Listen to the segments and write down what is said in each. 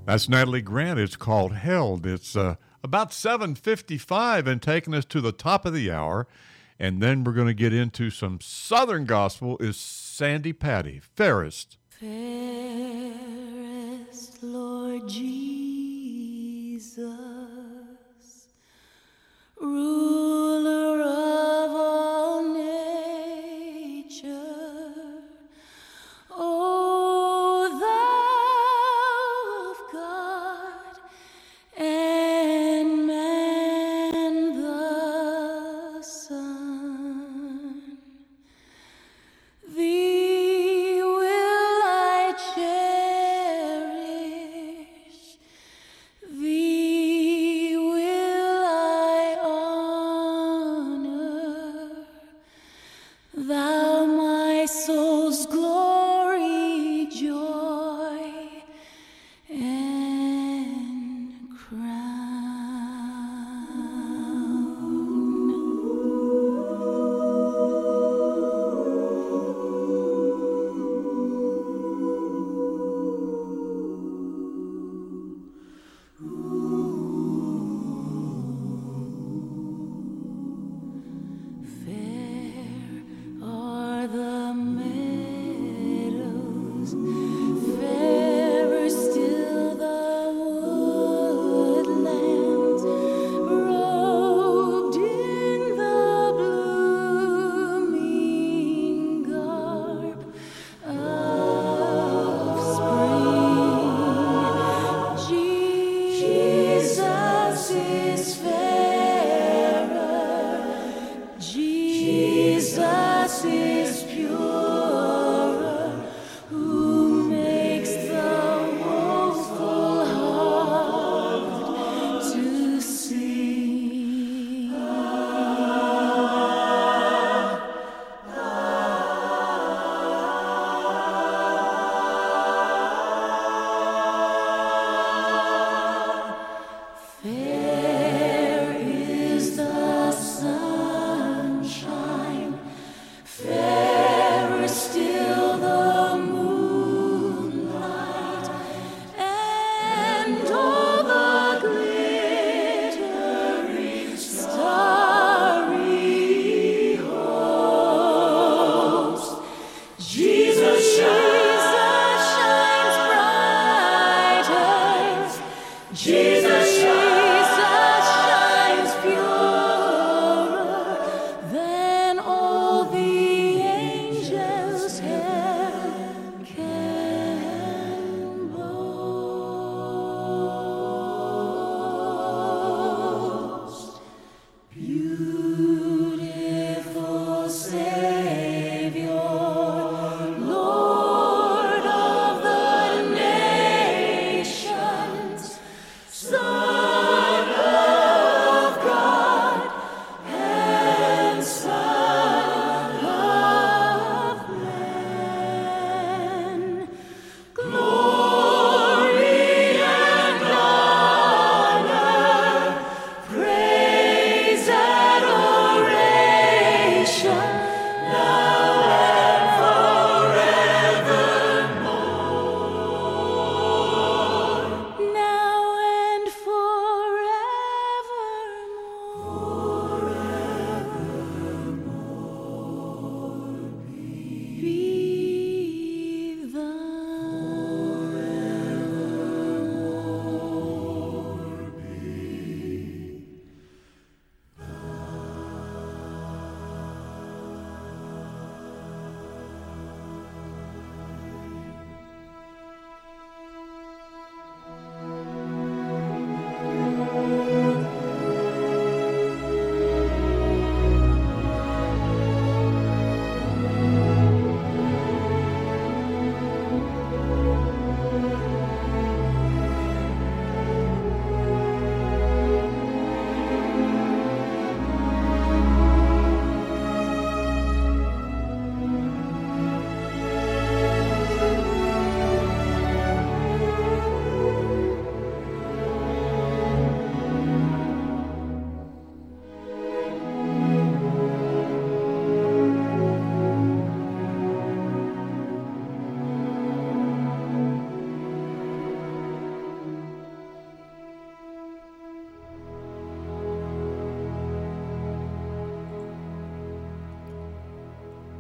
That's Natalie Grant. It's called Held. It's about 7:55 and taking us to the top of the hour. And then we're going to get into some Southern gospel is Sandy Patty, Fairest. Fairest Lord Jesus, ruler of all nature, O thou of God and man the Son, thee will I cherish, thee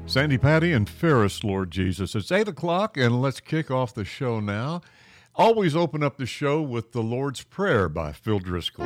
Sandy Patty and Ferris, Lord Jesus. It's 8 o'clock, and let's kick off the show now. Always open up the show with the Lord's Prayer by Phil Driscoll.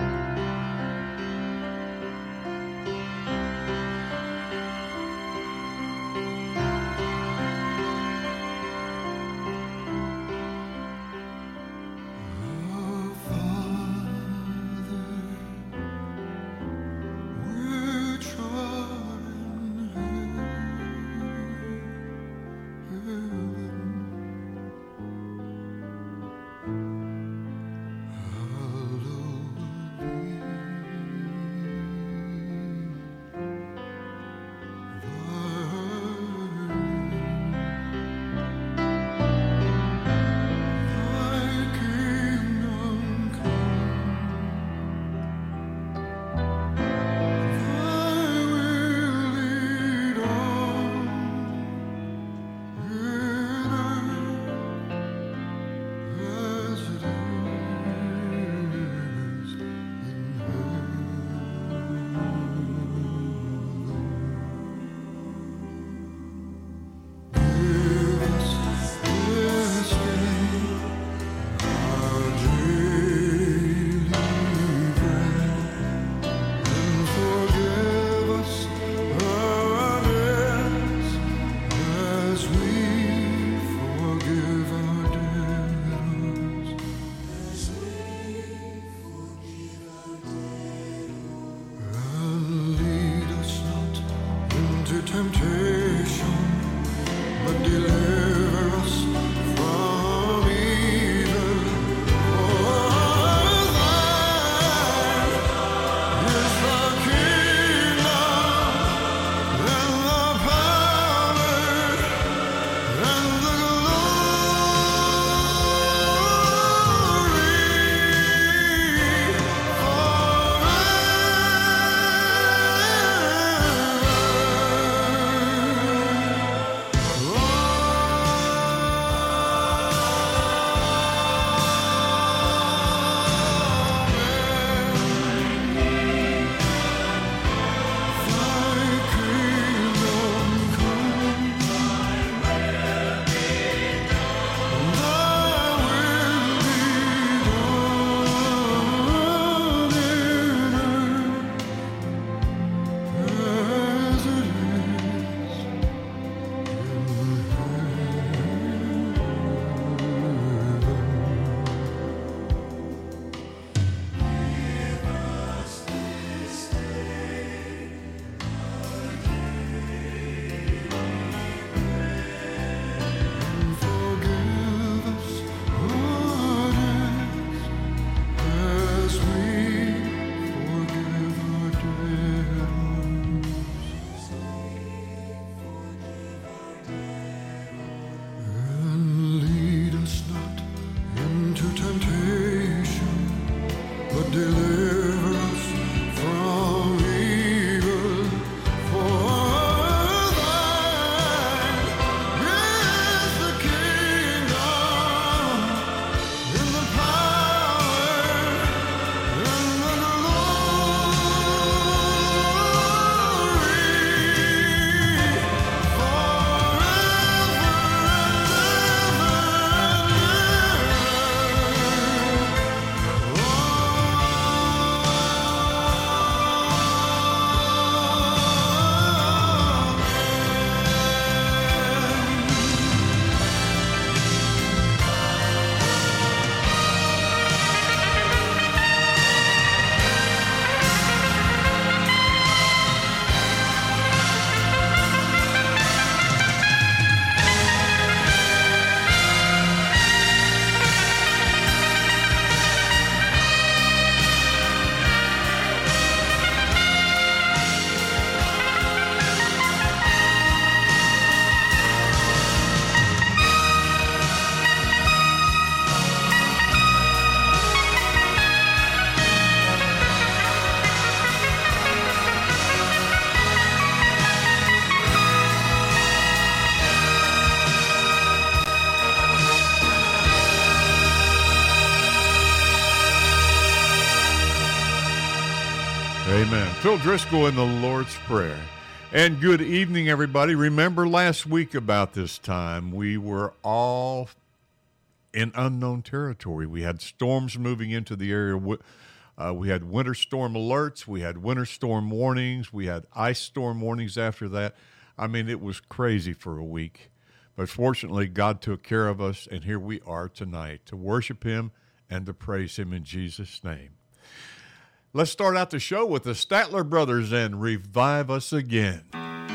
Amen. Phil Driscoll in the Lord's Prayer. And good evening, everybody. Remember last week about this time, we were all in unknown territory. We had storms moving into the area. We had winter storm alerts. We had winter storm warnings. We had ice storm warnings after that. I mean, it was crazy for a week. But fortunately, God took care of us, and here we are tonight to worship Him and to praise Him in Jesus' name. Let's start out the show with the Statler Brothers and Revive Us Again.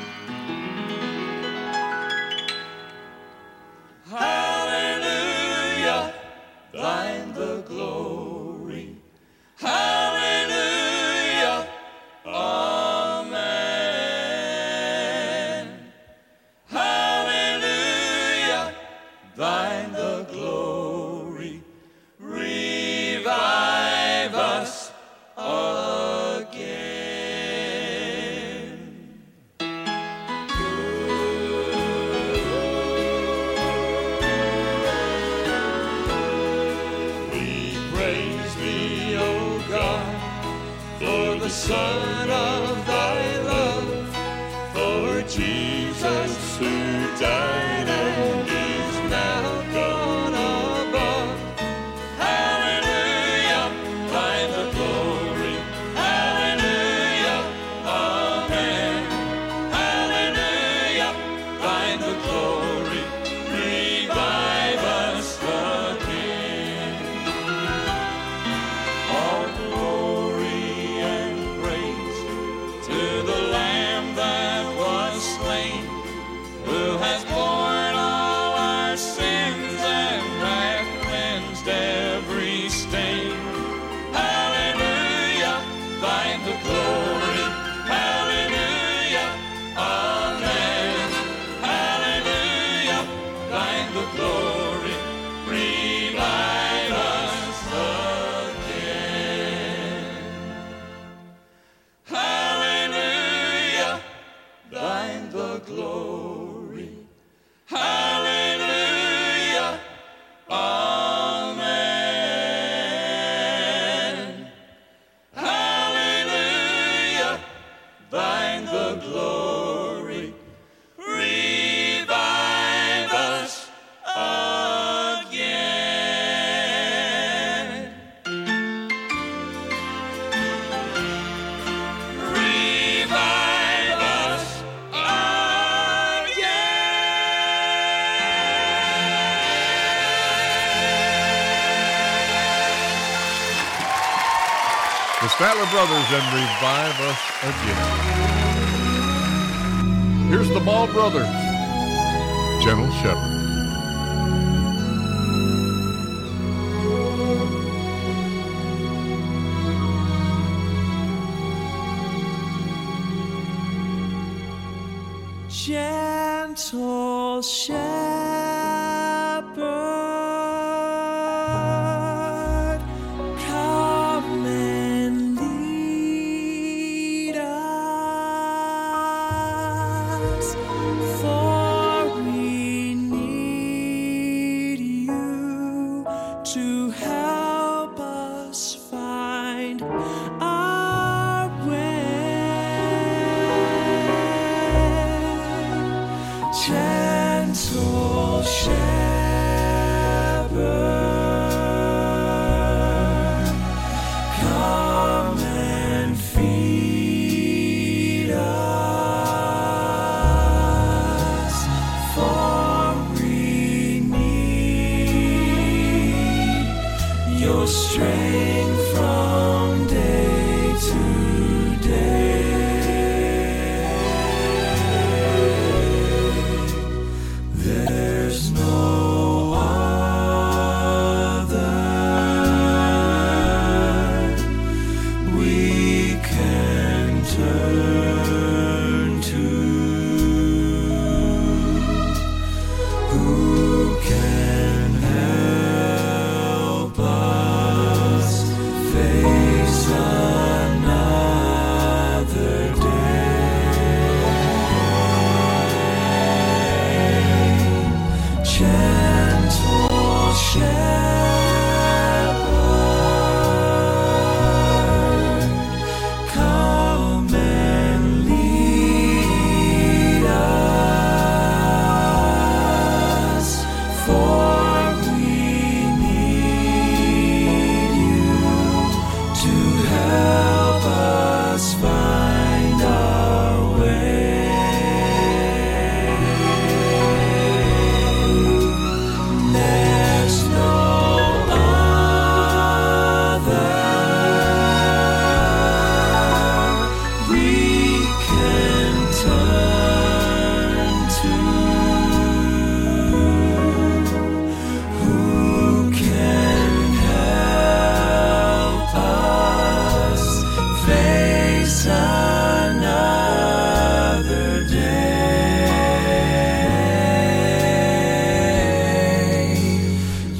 Hallelujah, thine the glory. Hallelujah, amen. Hallelujah, thine the glory. Revive us again. We praise Thee, O God, for the Son of Thy love, for Jesus who died and is now gone above. Hallelujah, thine the glory. Hallelujah, amen. Hallelujah, thine the glory. Revive us again. All glory and praise to the Lamb that was slain, who has borne all our sins and hath cleansed every stain. Hallelujah, thine the glory. Hallelujah, amen. Hallelujah, thine the glory. Revive us again. Hallelujah, thine the glory. Hallelujah, amen. Hallelujah, thine the glory. Revive us again. Revive us again. The Statler Brothers and Revive Us Again. Here's the Ball Brothers, Gentle Shepherd. Gentle shepherd, come and lead us, for we need you to help us find our way. Gentle shepherd, come and feed us, for we need your strength from day to day. There's no other we can turn to, who can help us face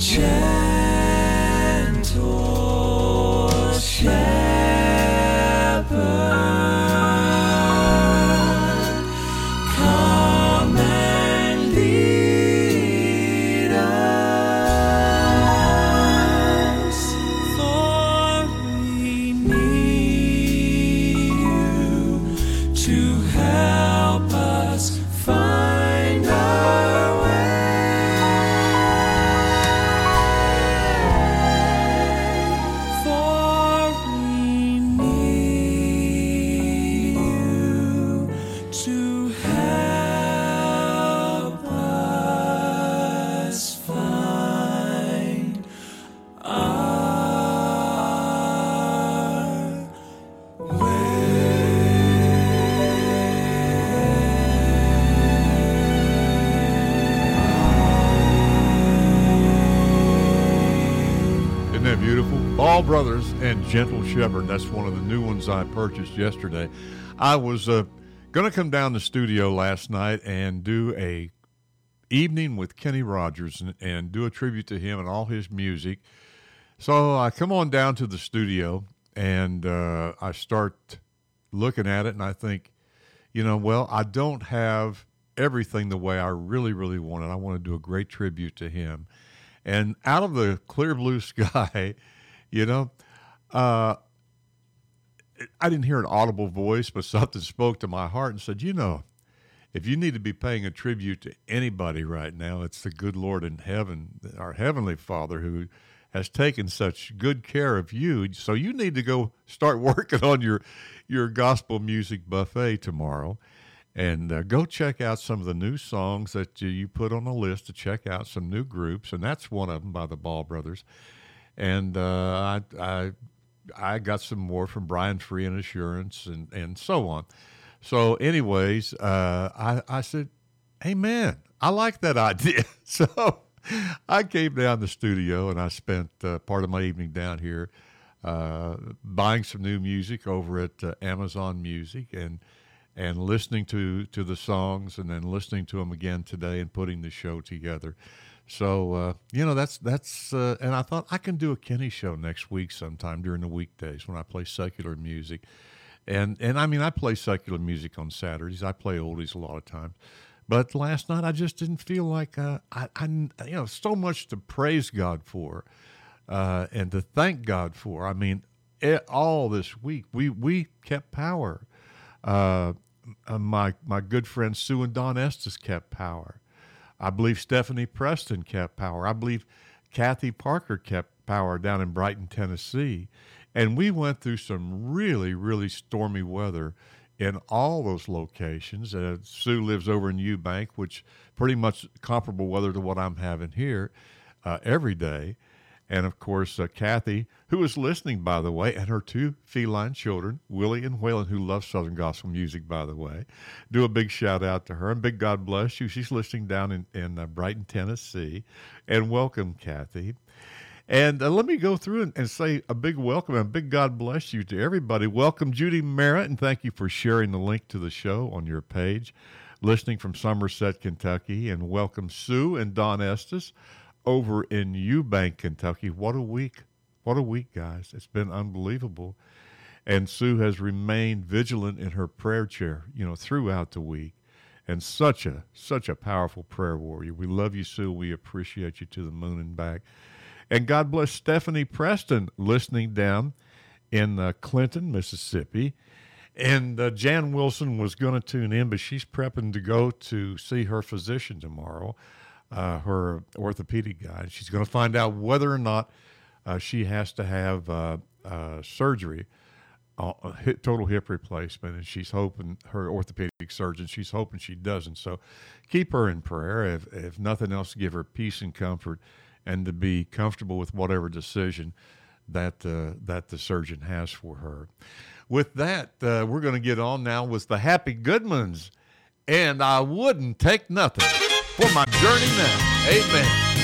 gentle shepherd, come and lead us, for we need you to help us find our way. For we need you to help us find our Isn't that beautiful? Ball Brothers and Gentle Shepherd. That's one of the new ones I purchased yesterday. I was going to come down to the studio last night and do a evening with Kenny Rogers and do a tribute to him and all his music. So I come on down to the studio and I start looking at it and I think, well, I don't have everything the way I really, really want it. I want to do a great tribute to him. And out of the clear blue sky, I didn't hear an audible voice, but something spoke to my heart and said, if you need to be paying a tribute to anybody right now, it's the good Lord in heaven, our Heavenly Father, who has taken such good care of you. So you need to go start working on your gospel music buffet tomorrow. And go check out some of the new songs that you put on the list to check out some new groups, and that's one of them by the Ball Brothers. And I got some more from Brian Free and Assurance and so on. So anyways, I said, hey, man, I like that idea. So I came down to the studio, and I spent part of my evening down here buying some new music over at Amazon Music and listening to the songs and then listening to them again today and putting the show together. So, that's and I thought I can do a Kenny show next week sometime during the weekdays when I play secular music. And I mean, I play secular music on Saturdays. I play oldies a lot of times. But last night I just didn't feel like I so much to praise God for and to thank God for. I mean, all this week we kept power. My good friends Sue and Don Estes kept power. I believe Stephanie Preston kept power. I believe Kathy Parker kept power down in Brighton, Tennessee. And we went through some really, really stormy weather in all those locations. Sue lives over in Eubank, which pretty much comparable weather to what I'm having here every day. And, of course, Kathy, who is listening, by the way, and her two feline children, Willie and Waylon, who love Southern gospel music, by the way. Do a big shout-out to her, and big God bless you. She's listening down in Brighton, Tennessee. And welcome, Kathy. And let me go through and say a big welcome and a big God bless you to everybody. Welcome, Judy Merritt, and thank you for sharing the link to the show on your page, listening from Somerset, Kentucky. And welcome, Sue and Don Estes over in Eubank, Kentucky. What a week. What a week, guys. It's been unbelievable. And Sue has remained vigilant in her prayer chair, throughout the week. And such a powerful prayer warrior. We love you, Sue. We appreciate you to the moon and back. And God bless Stephanie Preston listening down in Clinton, Mississippi. And Jan Wilson was going to tune in, but she's prepping to go to see her physician tomorrow. Her orthopedic guy. She's going to find out whether or not she has to have surgery, total hip replacement, and she's hoping, her orthopedic surgeon, she's hoping she doesn't. So keep her in prayer. If nothing else, give her peace and comfort and to be comfortable with whatever decision that the surgeon has for her. With that, we're going to get on now with the Happy Goodmans, and I wouldn't take nothing for my journey now. Amen.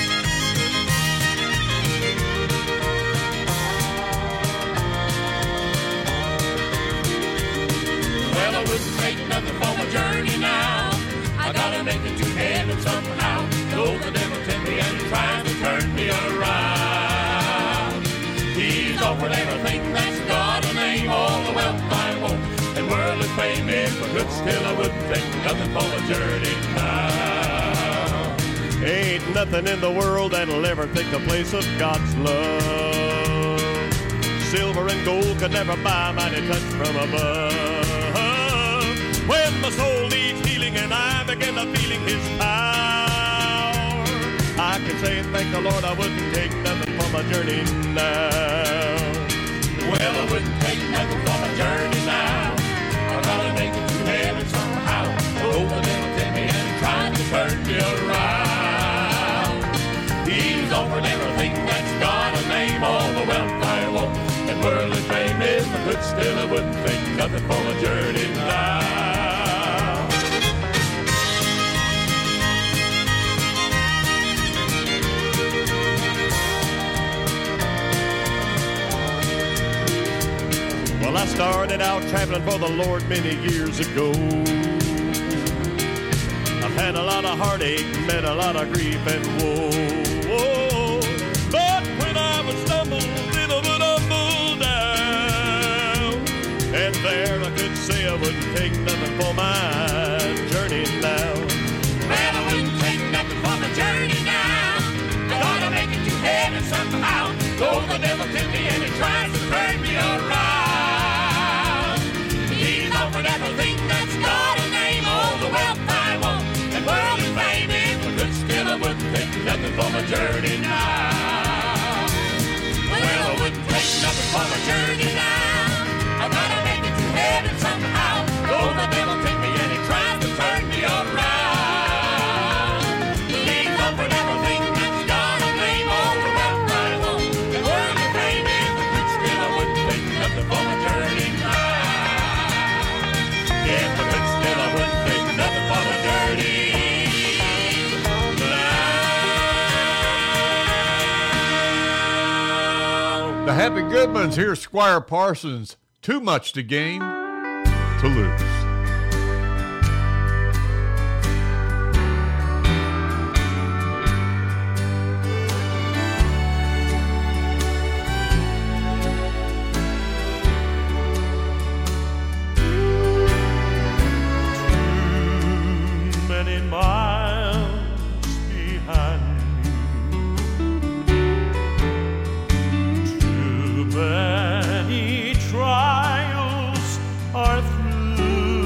Well, I wouldn't take nothing for my journey now. I gotta make it to heaven somehow. Though the devil tempt me and tries to turn me around. offered everything that's got a name, all the wealth I want, and worldly fame if I could still I wouldn't take nothing for my journey now. Ain't nothing in the world that'll ever take the place of God's love. Silver and gold could never buy a mighty touch from above. When my soul needs healing and I begin to feeling His power, I can say and thank the Lord I wouldn't take nothing for my journey now. Well, I wouldn't take nothing for my journey now. I gotta make it to heaven somehow. Oh, the devil tell me and he tried to turn me around. He's offered everything that's got a name, all the wealth I want, and worldly fame is my good. Still, I wouldn't take nothing for my journey now. Well, I started out traveling for the Lord many years ago. I've had a lot of heartache, met a lot of grief and woe. But when I would stumble, then I would humble down. And there I could say I wouldn't take nothing for my journey now. Well, I wouldn't take nothing for my journey now. I gotta make it to heaven somehow. Though the devil tempts me and he tries to turn me around. Offered everything that's got a name, all the wealth I want, and worldly fame if I could still I wouldn't take nothing for my journey now. Well, I wouldn't take nothing for my journey now. I gotta make it to heaven somehow. Though the devil take me and he tries to turn me around. He's offered everything that's got a name, all the wealth I want, and worldly fame if I could still I wouldn't take nothing for my journey now. If I could still, I wouldn't take nothing for my journey now. The Happy Goodmans, here's Squire Parsons. Too much to gain, to lose. Many trials are through.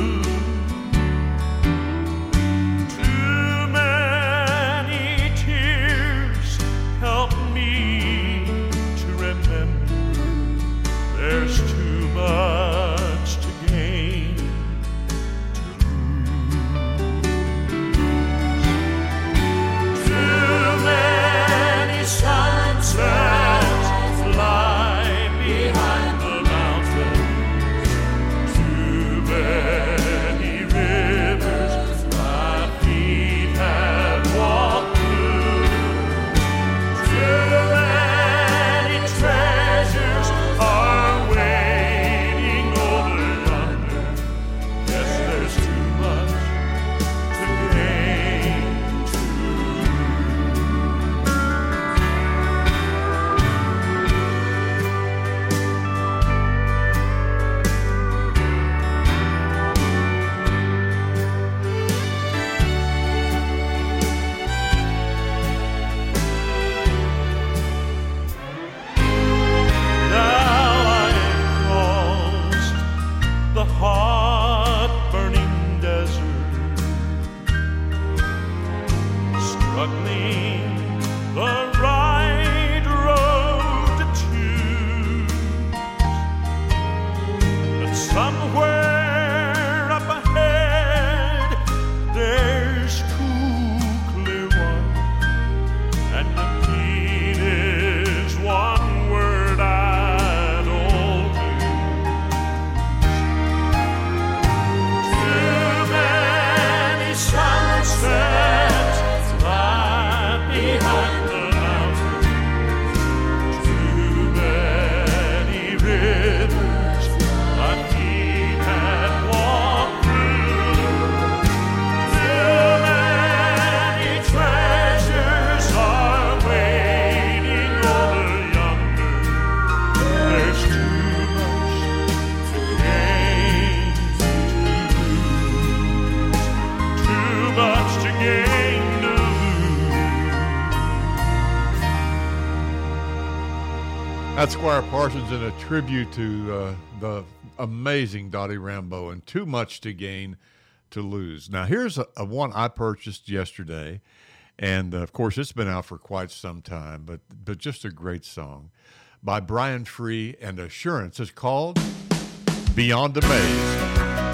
That's Squire Parsons in a tribute to the amazing Dottie Rambo and Too Much to Gain to Lose. Now, here's a one I purchased yesterday, and of course, it's been out for quite some time, but just a great song by Brian Free and Assurance. It's called Beyond Amazed.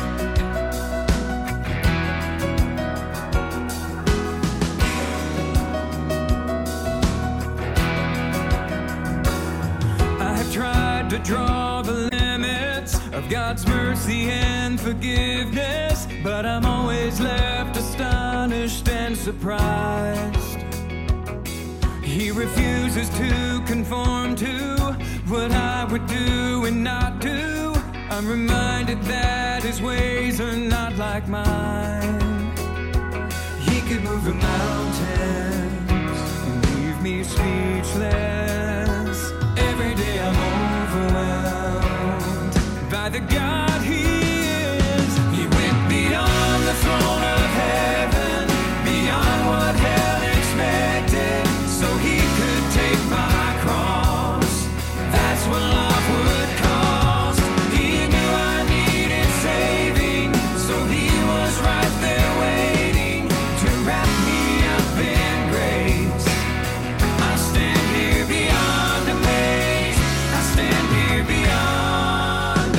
To draw the limits of God's mercy and forgiveness, but I'm always left astonished and surprised. He refuses to conform to what I would do and not do. I'm reminded that his ways are not like mine. He could move the mountains and leave me speechless. Every day I'm overwhelmed by the God He is. He went beyond the throne of heaven, beyond what hell expected, so He could take my cross. That's what love would cost. He knew I needed saving, so He was right there waiting to wrap me up in grace. I stand here beyond amazed. I stand here beyond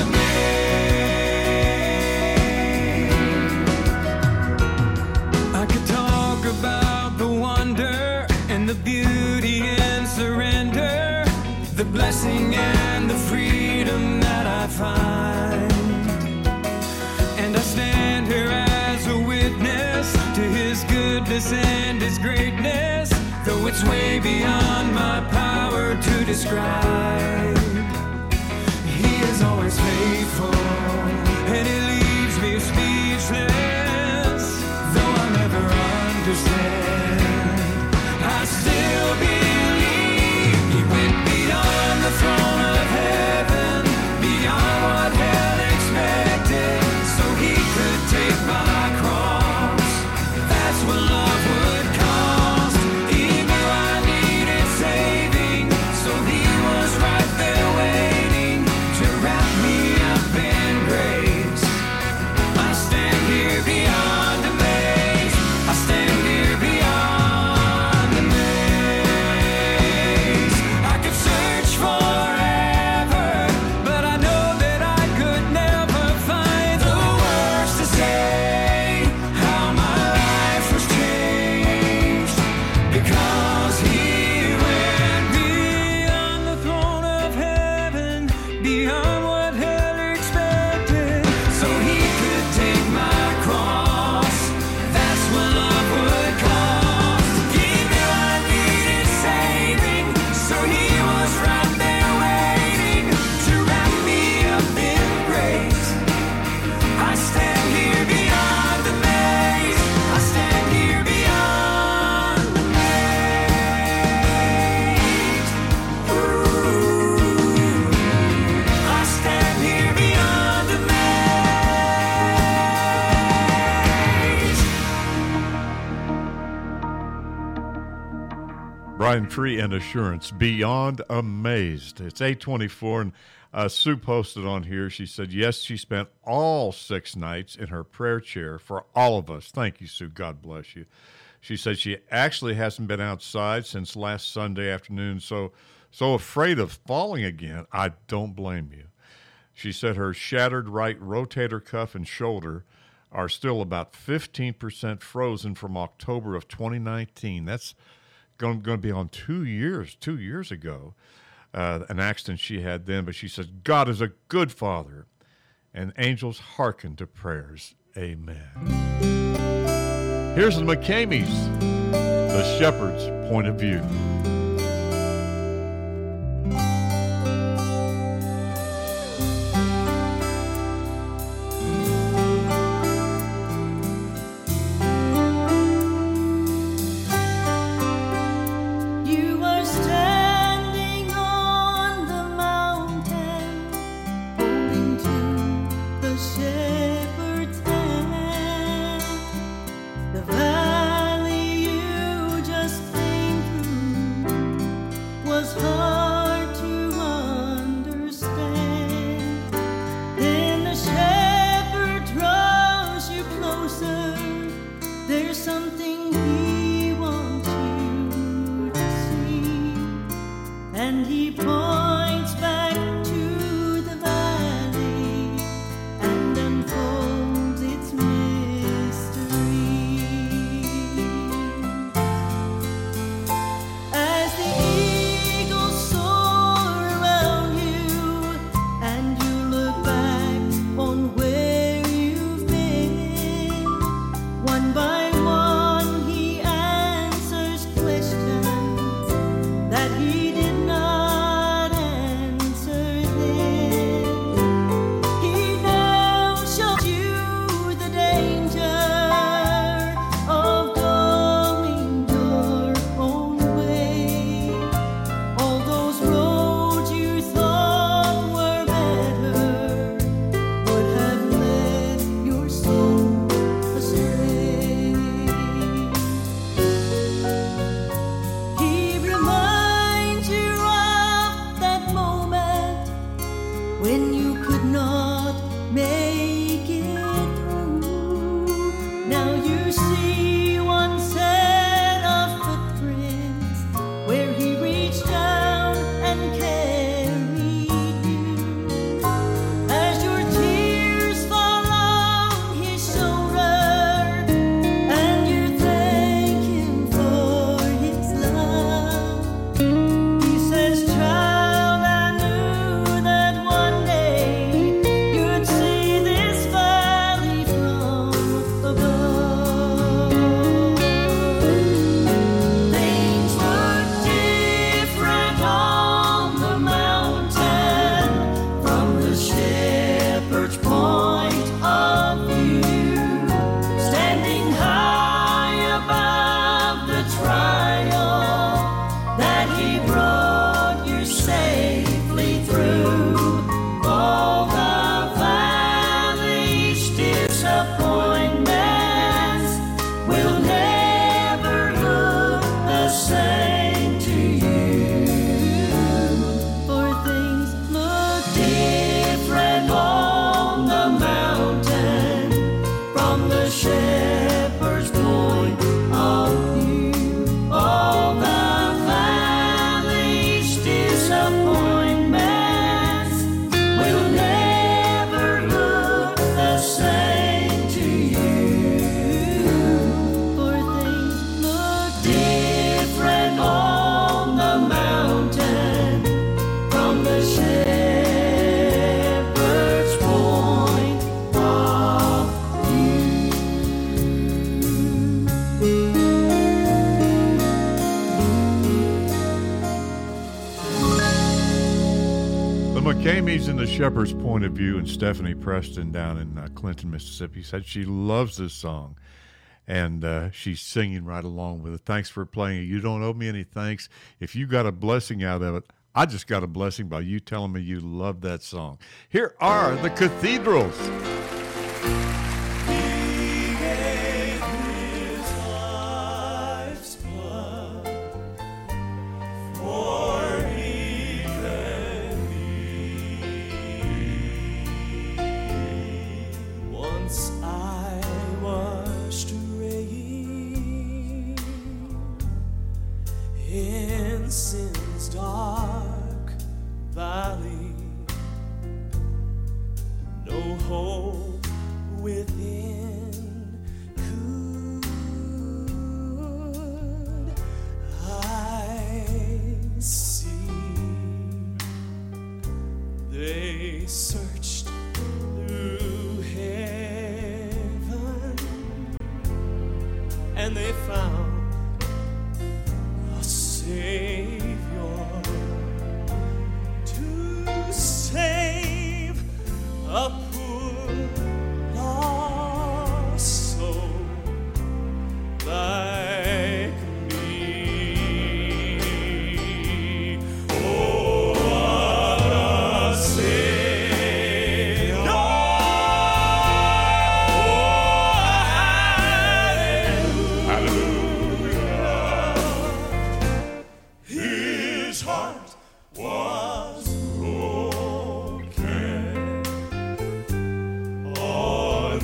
amazed. I could talk about the wonder and the beauty and surrender, the blessing and the freedom that I find. And I stand here as a witness to His goodness and His greatness, though it's way beyond my power to describe. He is always faithful, and He leaves me speechless. Though I'll never understand, I still believe He went beyond the throne of heaven, beyond what hell expected, so He could take my cross. That's what love would cost. He knew I needed saving, so He was right there waiting to wrap me up in grace. I stand here beyond amazed. I stand here beyond amazed. I could search forever, but I know that I could never find the words to say how my life was changed, because He went beyond the throne of heaven, beyond what hell expected, so He could take my cross. That's what love would cost. He knew I needed saving, so He was right there waiting to wrap me up in grace. I stand here beyond amazed. I stand here beyond amazed. Ooh. I stand here beyond amazed. Brian Free and Assurance, Beyond Amazed. It's 8:24, and Sue posted on here. She said, yes, she spent all 6 nights in her prayer chair for all of us. Thank you, Sue. God bless you. She said she actually hasn't been outside since last Sunday afternoon, so afraid of falling again. I don't blame you. She said her shattered right rotator cuff and shoulder are still about 15% frozen from October of 2019. That's going to be on 2 years ago, an accident she had then. But she says, God is a good Father, and angels hearken to prayers. Amen. Here's the McCameys, the shepherd's point of view. You are standing on the mountain, holding to the shepherd's hand. The valley you just came through was hard to and he points back to the valley and unfolds its mystery. As the eagles soar around you and you look back on where you've been, one by one he answers questions that he did not answer then. He now shows you the danger of going your own way. All those roads you thought were better would have led your soul astray. He reminds you of that moment when you could not make it through. Now you see one set of footprints where he reached down and carried you. As your tears fall on his shoulder and you thank him for his love, he says, "Child, I knew that one day you'd see this valley from above." Things were different on the mountain from the shepherd's point of view. Standing high above the trial that he brought you safely through, all the valley's disappointments will never look the same to you. For things look different on the mountain from the shepherd's point of view. All the valley's disappointments will never look the same to you. For things look different on the mountain from the shepherd's point of view. The McCameys in the Shepherd's Point of View, and Stephanie Preston down in Clinton, Mississippi, said she loves this song, and she's singing right along with it. Thanks for playing it. You don't owe me any thanks. If you got a blessing out of it, I just got a blessing by you telling me you love that song. Here are the Cathedrals. Once I was straying in sin's dark valley, no hope within could I see. They searched through heaven and they found a Savior to save a poor lost soul like me. Oh, what a Savior! His heart was broken on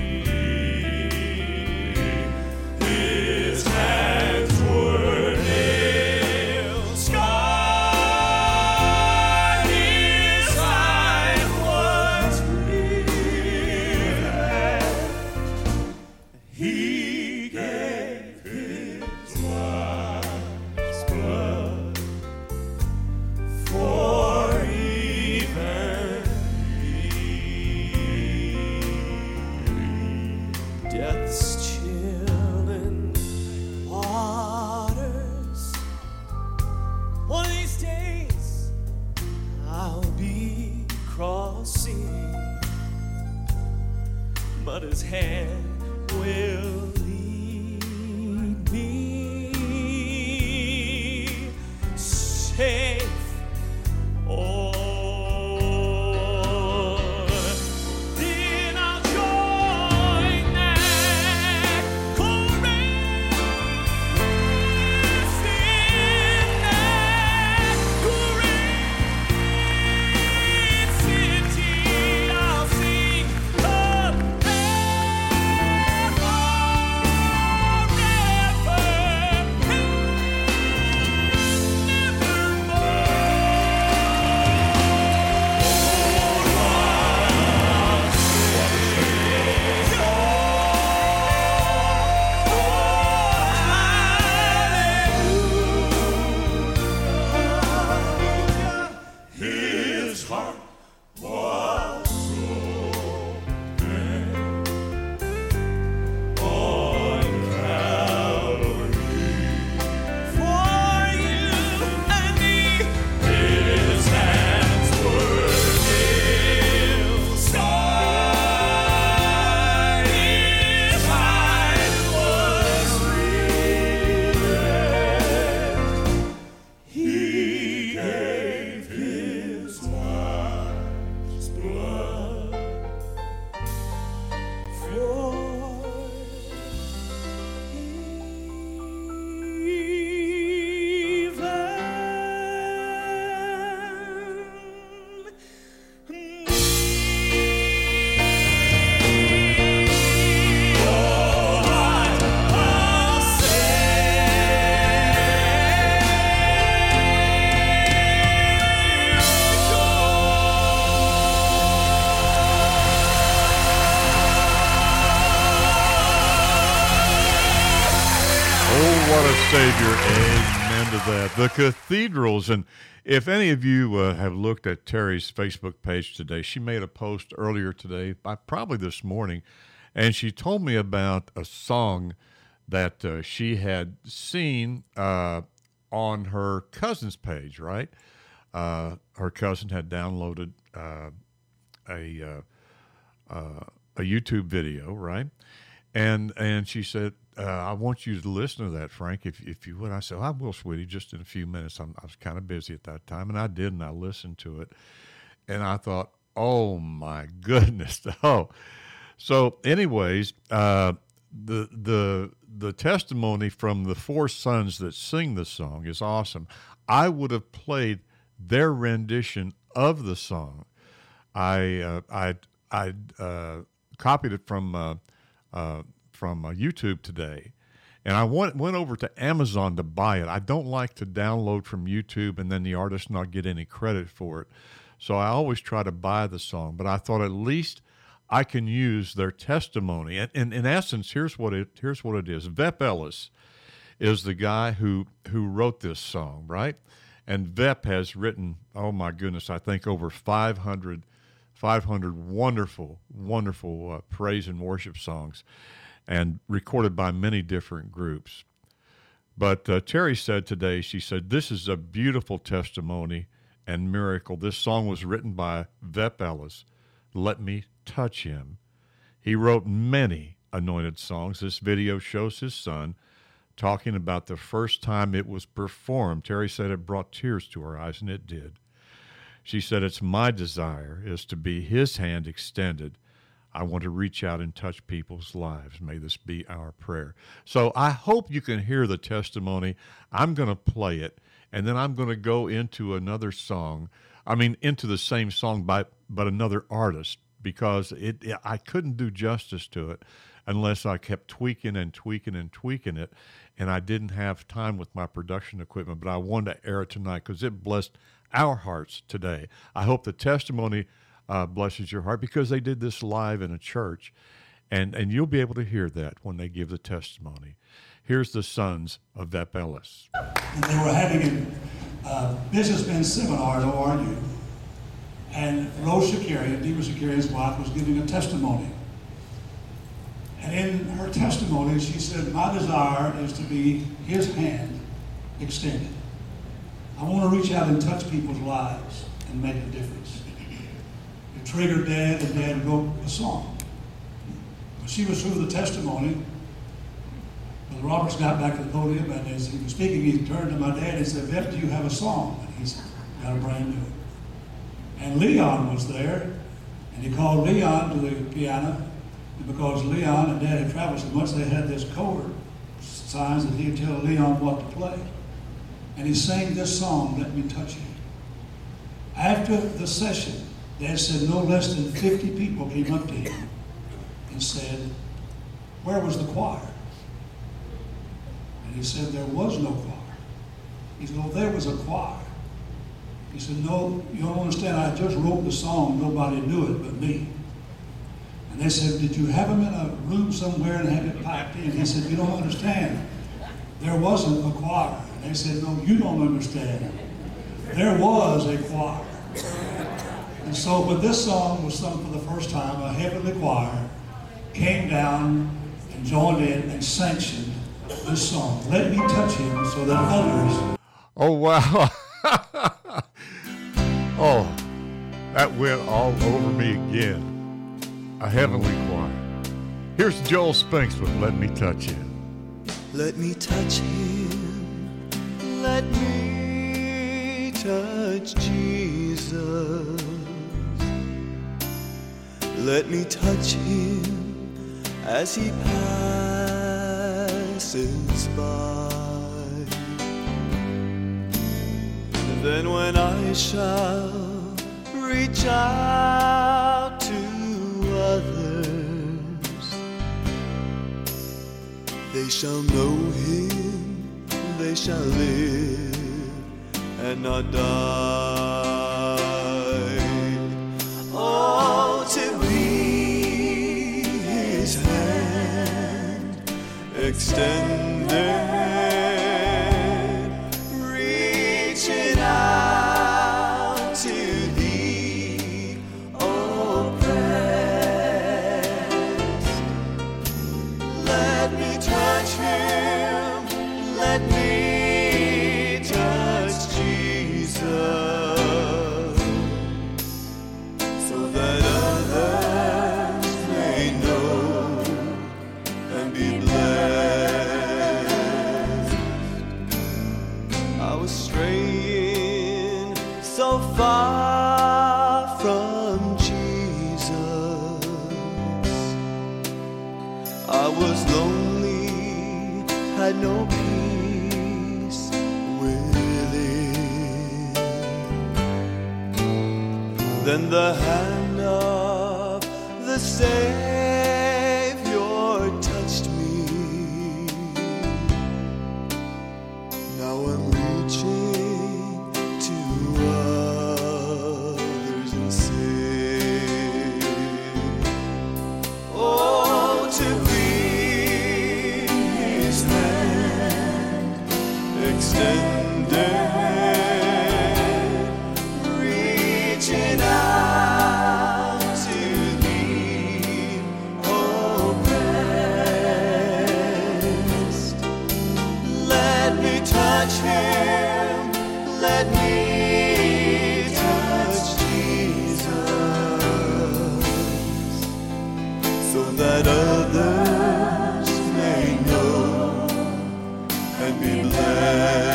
Calvary. His hands were nailed His hand will lead me safe on. Then I'll join that chorus in that great city. I'll sing His heart was broken on Calvary for you and me. His hands were Nailed side, His side was riven. He gave His life's blood For Oh, what a Savior. Amen to that. The Cathedrals. And if any of you have looked at Terry's Facebook page today, she made a post earlier today, probably this morning, and she told me about a song that she had seen on her cousin's page, right? Her cousin had downloaded a YouTube video, right? And she said, I want you to listen to that, Frank, if you would. I said, I will, sweetie, just in a few minutes. I was kind of busy at that time, and I did, and I listened to it. And I thought, oh, my goodness. Oh, so anyways, the testimony from the four sons that sing the song is awesome. I would have played their rendition of the song. I copied it from YouTube today, and I went over to Amazon to buy it. I don't like to download from YouTube and then the artist not get any credit for it, so I always try to buy the song. But I thought at least I can use their testimony. And in essence, here's what it is. Vep Ellis is the guy who wrote this song, right? And Vep has written, oh my goodness, I think over 500 wonderful praise and worship songs, and recorded by many different groups. But Terry said today, she said, this is a beautiful testimony and miracle. This song was written by Vep Ellis. Let me touch him. He wrote many anointed songs. This video shows his son talking about the first time it was performed. Terry said it brought tears to her eyes, and it did. She said, it's my desire is to be his hand extended. I want to reach out and touch people's lives. May this be our prayer. So I hope you can hear the testimony. I'm going to play it, and then I'm going to go into another song. Into the same song but another artist, because I couldn't do justice to it unless I kept tweaking it, and I didn't have time with my production equipment. But I wanted to air it tonight because it blessed our hearts today. I hope the testimony blesses your heart, because they did this live in a church, and you'll be able to hear that when they give the testimony. Here's the sons of Vep Ellis. And they were having a businessman seminar at ORU, and Rose Shakarian, Deborah Shakarian's wife, was giving a testimony. And in her testimony, she said, my desire is to be his hand extended. I want to reach out and touch people's lives and make a difference. It triggered Dad, and Dad wrote a song. When she was through the testimony, Brother Roberts got back to the podium, and as he was speaking, he turned to my dad and said, "Vep, do you have a song?" And he said, "Got a brand new one." And Leon was there, and he called Leon to the piano, and because Leon and Dad had traveled so much, they had this code signs that he'd tell Leon what to play. And he sang this song, "Let Me Touch You." After the session, Dad said no less than 50 people came up to him and said, "Where was the choir?" And he said, "There was no choir." He said, "Oh, there was a choir." He said, "No, you don't understand. I just wrote the song. Nobody knew it but me." And they said, "Did you have him in a room somewhere and have it piped in?" He said, "You don't understand. There wasn't a choir." And they said, "No, you don't understand. There was a choir." And so when this song was sung for the first time, a heavenly choir came down and joined in and sanctioned this song, "Let Me Touch Him," so that others. Oh, wow. Oh, that went all over me again. A heavenly choir. Here's Joel Spinks with "Let Me Touch Him." Let me touch him, let me touch Jesus. Let me touch him as he passes by. Then when I shall reach out to others, they shall know him, they shall live and not die. Oh, to be his hand extended, reaching out to thee, oppressed. Let me touch him, let me touch Jesus, so that others may know and be blessed. I was straying so far from Jesus. I was lonely, had no peace within. Then the hand of the Savior touched me. Now I'm reaching to others and say, oh, to be his hand extended, reaching out to thee, oppressed. Let me touch him, let me touch Jesus, so that others may know and be blessed.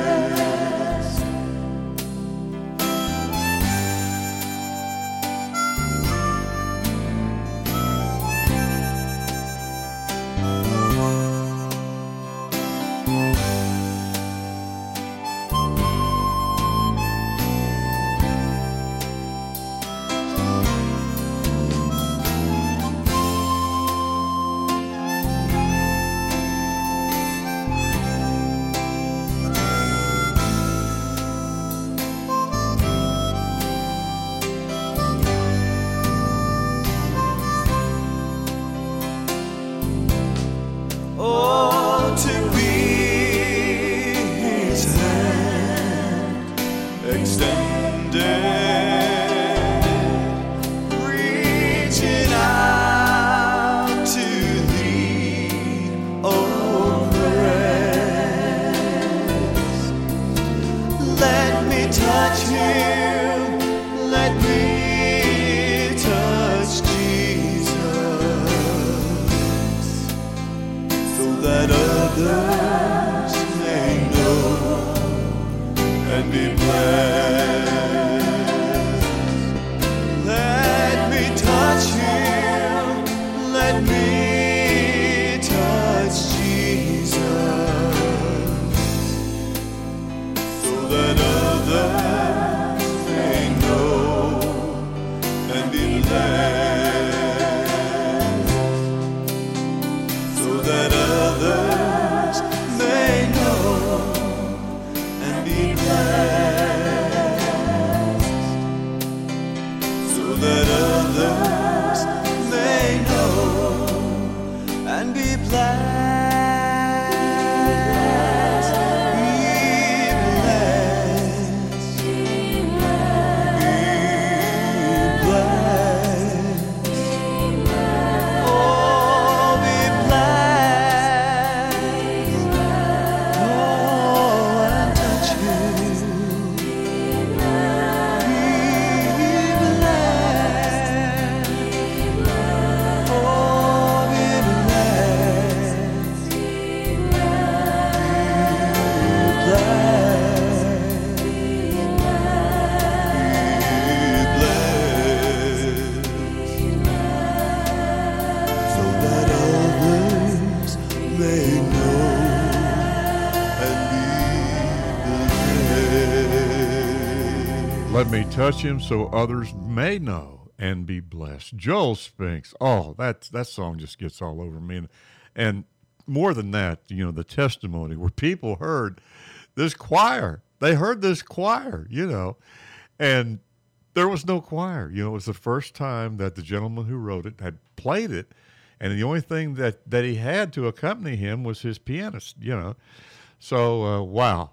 Oh, to be his hand extended, reaching out to thee, oppressed. Let me touch him, let me touch Jesus, others may know and be blessed. Let me touch him, let me touch Jesus, so that others may know and be blessed, so that others may know and be blessed, so that others may know and be blessed. Let me touch him so others may know and be blessed. Joel Spinks. Oh, that song just gets all over me. And more than that, you know, the testimony where people heard this choir. They heard this choir, you know, and there was no choir. You know, it was the first time that the gentleman who wrote it had played it, and the only thing that he had to accompany him was his pianist, you know. So, wow.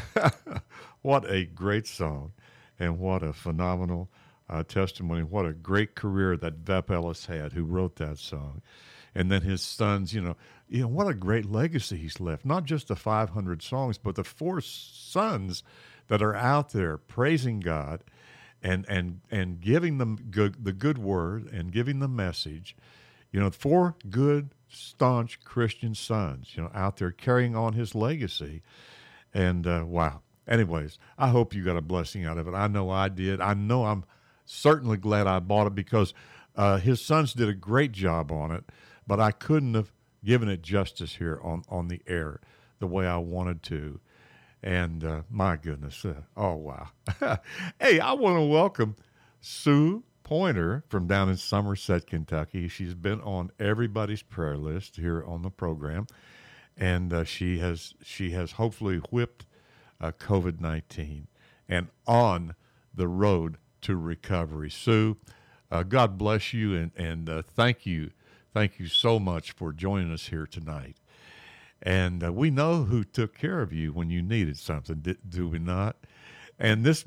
What a great song. And what a phenomenal testimony. What a great career that Vep Ellis had, who wrote that song. And then his sons, you know, what a great legacy he's left. Not just the 500 songs, but the 4 sons that are out there praising God and giving them the good word and giving the message. You know, 4 good, staunch Christian sons, you know, out there carrying on his legacy. And wow. Anyways, I hope you got a blessing out of it. I know I did. I know I'm certainly glad I bought it because his sons did a great job on it, but I couldn't have given it justice here on the air the way I wanted to. And my goodness, oh, wow. Hey, I want to welcome Sue Pointer from down in Somerset, Kentucky. She's been on everybody's prayer list here on the program, and she has hopefully whipped COVID-19 and on the road to recovery. Sue, God bless you, and thank you so much for joining us here tonight. And we know who took care of you when you needed something, do we not? And this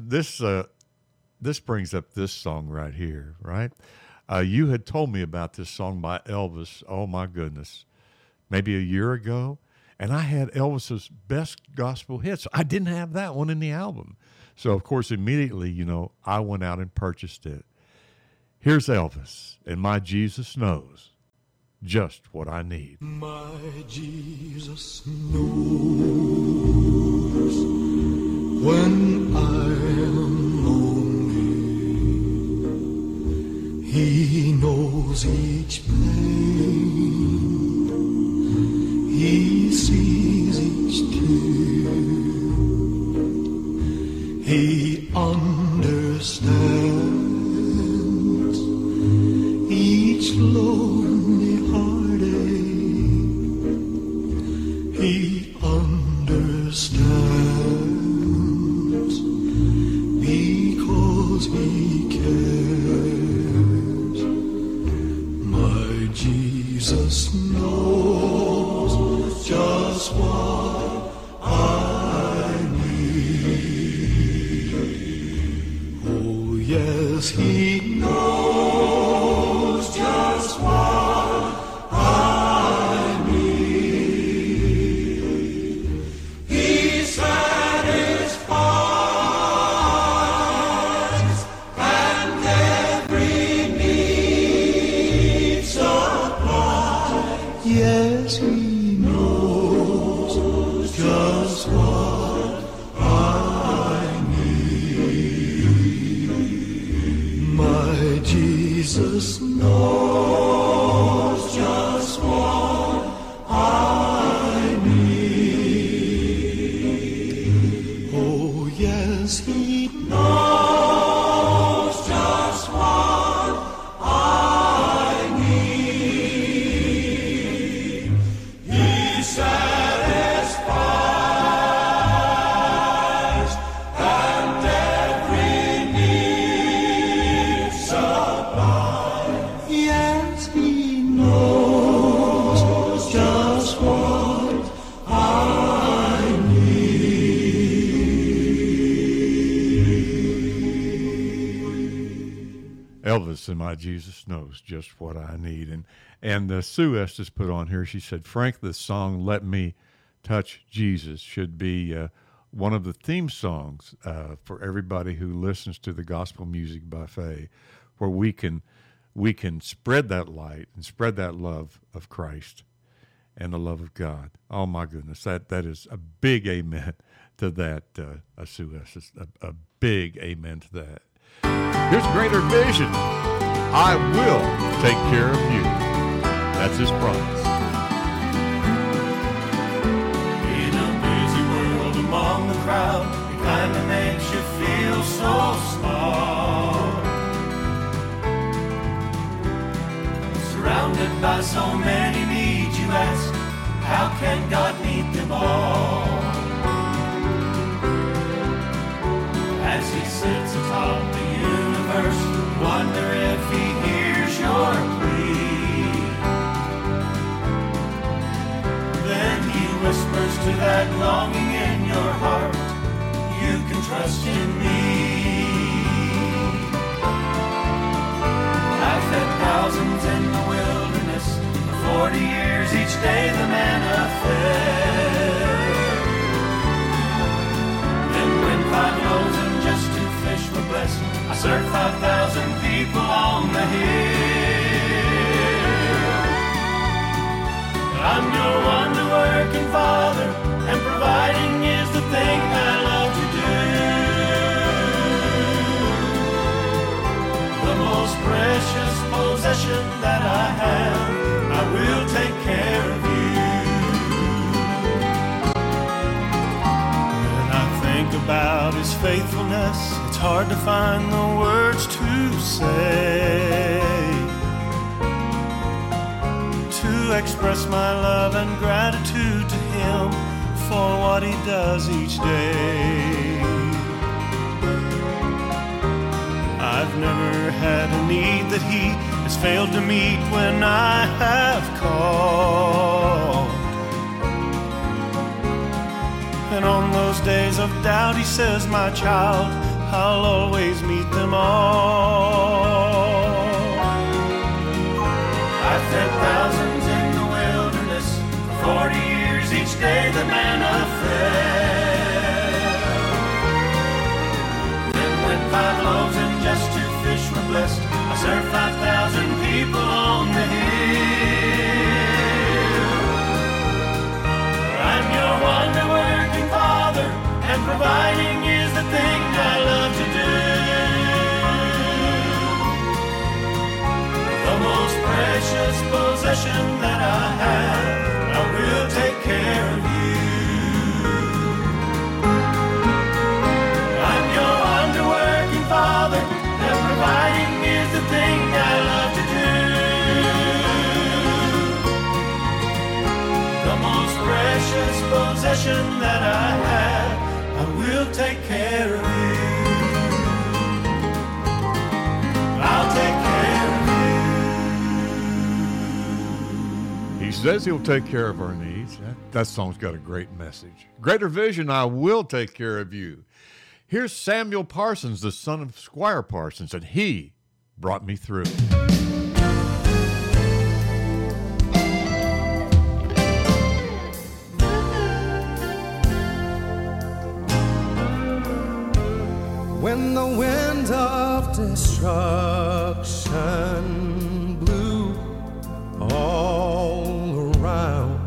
brings up this song right here, right? You had told me about this song by Elvis, oh my goodness, maybe a year ago. And I had Elvis's best gospel hits. I didn't have that one in the album. So, of course, immediately, you know, I went out and purchased it. Here's Elvis, and my Jesus knows just what I need. My Jesus knows when I'm lonely. He knows each pain. He sees each tear. He understands each lonely heartache. He understands because he cares. My Jesus knows just what I need. Oh, yes, he knows just what I need. He satisfies and every need supplies. Yes, he knows. Jesus knows just what I need. Oh, yes, He knows just what I need. He satisfies and every need supplies. Yes, He knows just what I need. Elvis and My Jesus Knows Just What I Need. And Sue Estes put on here, she said, Frank, this song, Let Me Touch Jesus, should be one of the theme songs for everybody who listens to the Gospel Music Buffet, where we can spread that light and spread that love of Christ and the love of God. Oh, my goodness, that is a big amen to that, Sue Estes, a big amen to that. Here's Greater Vision. I will take care of you. That's His promise. In a busy world among the crowd, it kind of makes you feel so small. Surrounded by so many needs, you ask, how can God meet them all? As He sits atop the universe, wonder if He hears your plea. Then He whispers to that longing in your heart, you can trust in me. I fed thousands in the wilderness for 40 years, each day the manna fed. Then when 5 loaves and just 2 fish were blessed, I served 5,000 people on the hill. I'm your wonder-working Father, and providing is the thing I love to do. The most precious possession that I have, I will take care of you. When I think about His faithfulness, it's hard to find the words to say, to express my love and gratitude to Him for what He does each day. I've never had a need that He has failed to meet when I have called. And on those days of doubt, He says, my child, I'll always meet them all. I've fed thousands in the wilderness for 40 years, each day the manna fed. Then when 5 loaves and just 2 fish were blessed, I served 5,000 people on the hill. I'm your wonder-working Father, and providing is the thing I love to do. The most precious possession that I have, I will take care of you. I'm your wonder-working Father, and providing is the thing I love to do. The most precious possession that I have, I will take care of you. I'll take care of you. He says He'll take care of our needs. That song's got a great message. Greater Vision, I will take care of you. Here's Samuel Parsons, the son of Squire Parsons, and he brought me through. When the wind of destruction blew all around,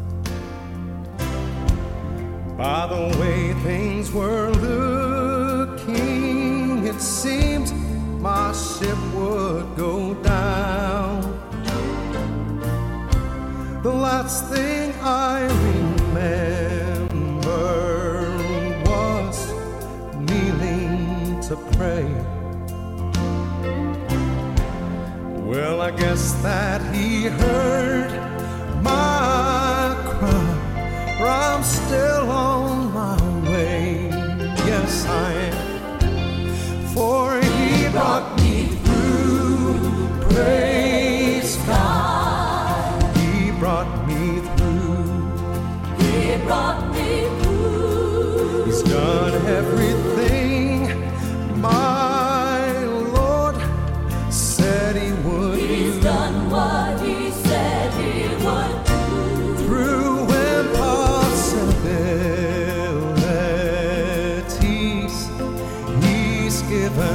by the way things were looking, it seemed my ship would go down. The last thing I remember was kneeling to pray. Well, I guess that he heard my cry, or I'm still on my way. Yes, I am. For he brought me through, praise God. He brought me through. He brought me through. He's done everything my Lord said he would. He's done what he said he would do. Through impossibilities, he's given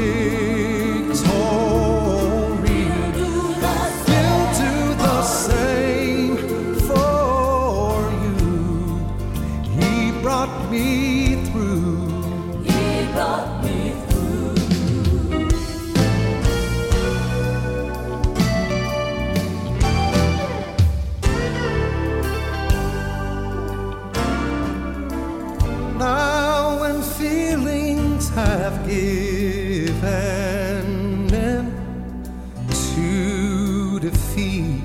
victory. He'll do the same for you. He brought me through. He brought me through. Now when feelings have given in to defeat,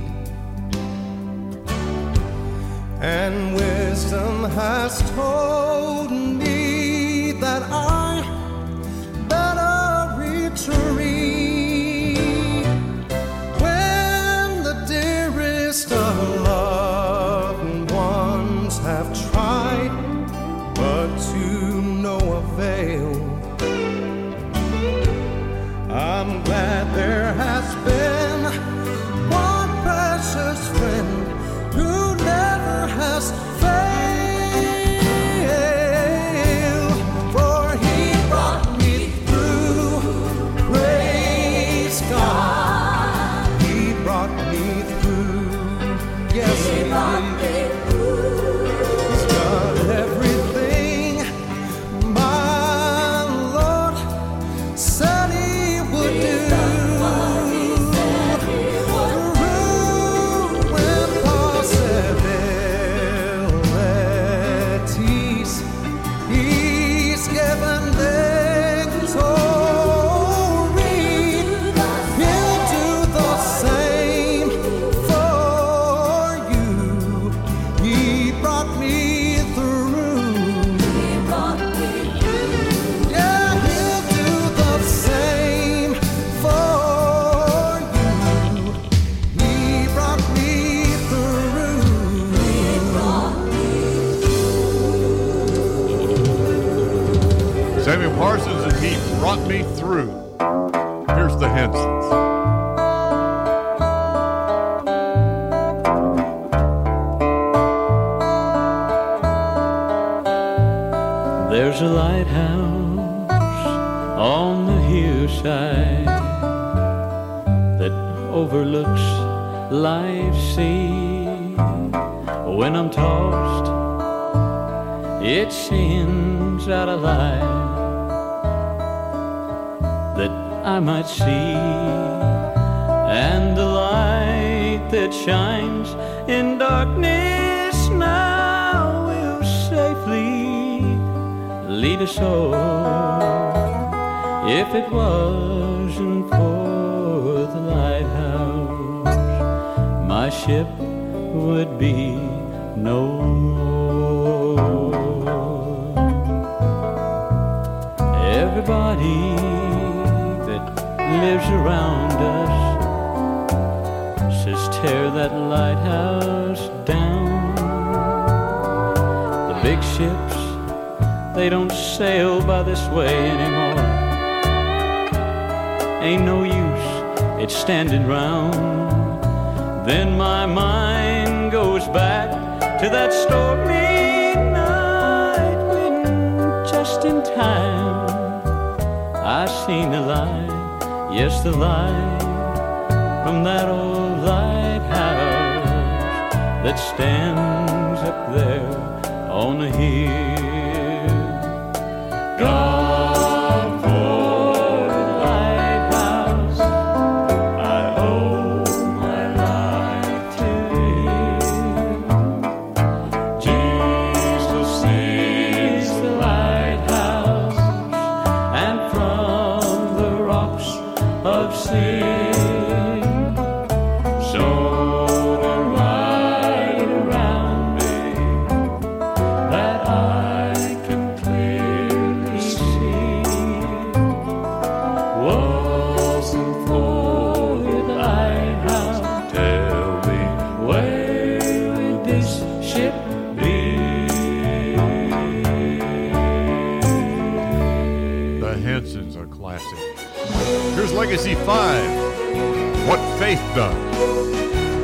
and wisdom has told me that I better retreat. When the dearest of loved ones have tried, but to no avail, I'm glad there has been one precious friend who never has failed. For he brought me through, praise God. He brought me through, yes he Brought did. me through. He's done everything my Lord said he would do. What he said he would Through impossibilities, he's given victory. He'll do the same for you. He brought me through. He brought me through. Yeah, he'll do the same for you. He brought me through. Samuel Parsons and he brought me through. Here's the Hensons. There's a lighthouse on the hillside that overlooks life's sea. When I'm tossed, it sends out a light that I might see, and the light that shines in darkness now will safely lead us all. If it wasn't for the lighthouse, my ship would be no more. Everybody that lives around us says tear that lighthouse down. The big ships, they don't sail by this way anymore. Ain't no use, it's standing round. Then my mind goes back to that stormy night when just in time I seen the light, yes the light from that old lighthouse that stands up there on the hill. God for the light. Hansen's a classic. Here's Legacy 5, What Faith Does.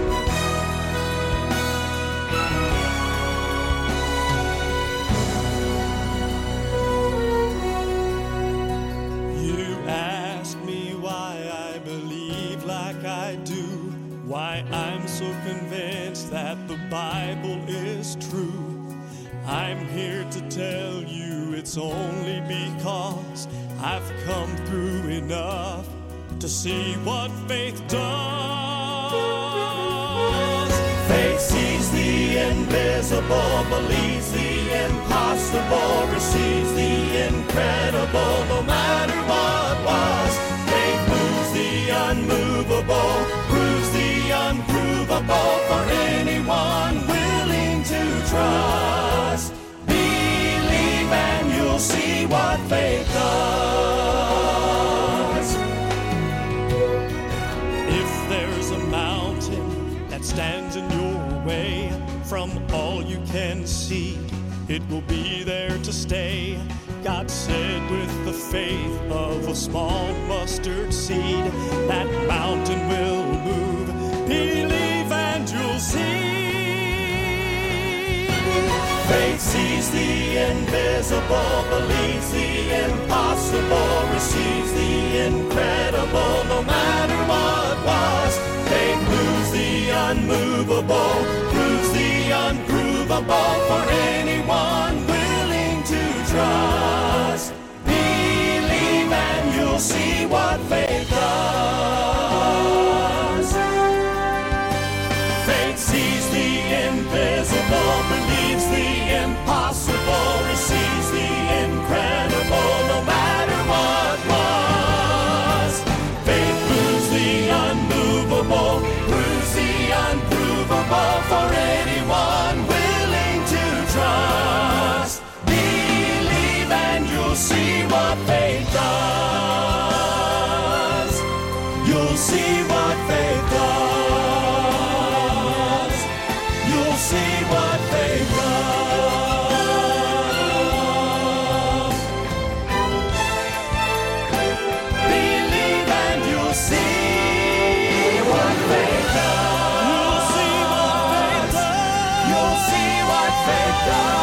Why I'm so convinced that the Bible is true. I'm here to tell you it's only because I've come through enough to see what faith does. Faith sees the invisible, believes the impossible, receives the incredible, no matter what was. Faith moves the unmovable, proves the unprovable for anyone willing to trust. Believe and you'll see what faith does. If there's a mountain that stands in your way, from all you can see, it will be there to stay. God said with the faith of a small mustard seed, that mountain will move. Believe and you'll see. Faith sees the invisible, believes the impossible, receives the incredible, no matter what was. Faith moves the unmovable, proves the unprovable for anyone willing to trust. Believe and you'll see what faith does. Faith sees the invisible, believes the impossible, receives the incredible, no matter what was. Faith moves the unmovable, proves the unprovable for anyone willing to trust. Believe and you'll see what faith does. You'll see what faith does. You'll see what faith does. Believe and you'll see what faith does. You'll see what faith does. You'll see what faith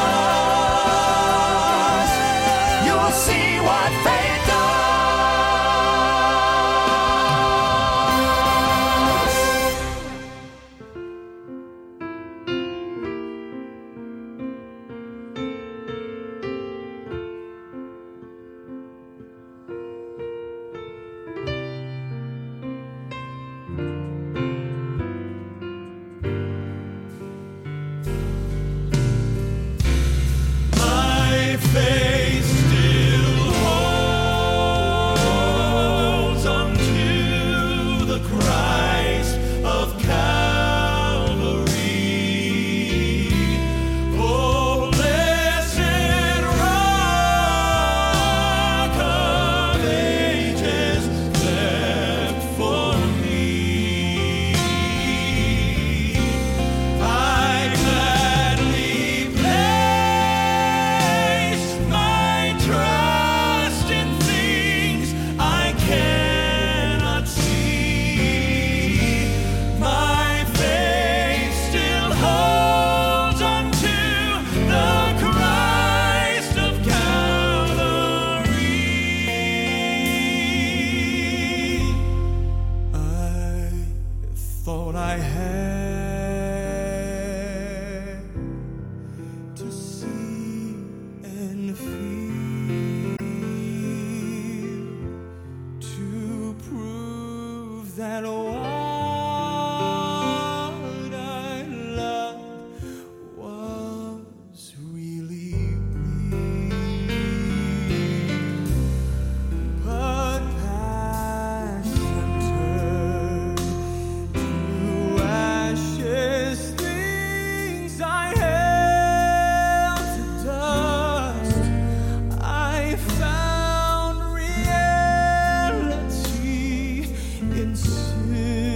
does. You'll see what faith does. My faith still holds onto the Christ of Calvary. Oh, blessed Rock of Ages, set for me. I gladly place my trust in things I cannot see. My faith still holds onto the Christ of Calvary. I thought I had to see and feel to prove that what I loved was really real. But passion turned to ashes, things I held to dust. I found reality in sin.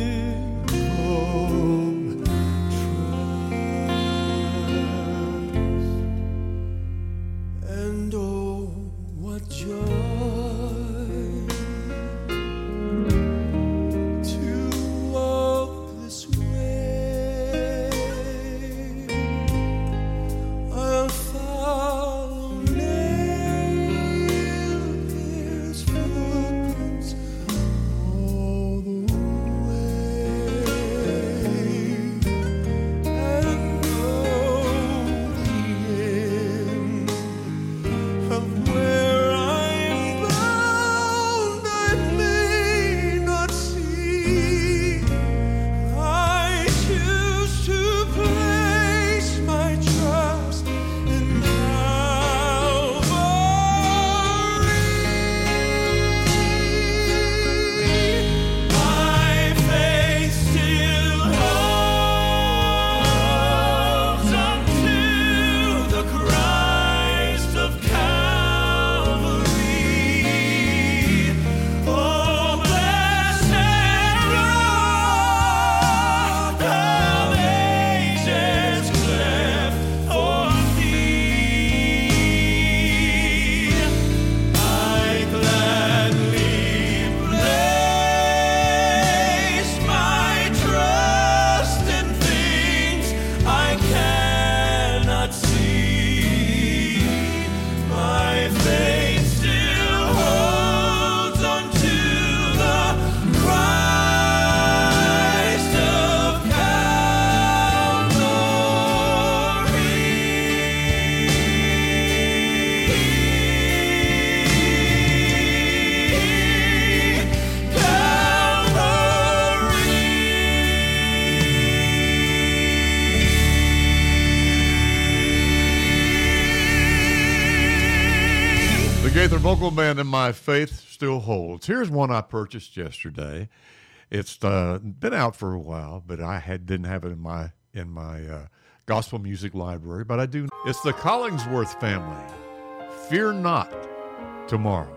The Gaither Vocal Band and My Faith Still Holds. Here's one I purchased yesterday. It's been out for a while, but I didn't have it in my gospel music library, but I do. It's the Collingsworth family. Fear Not Tomorrow.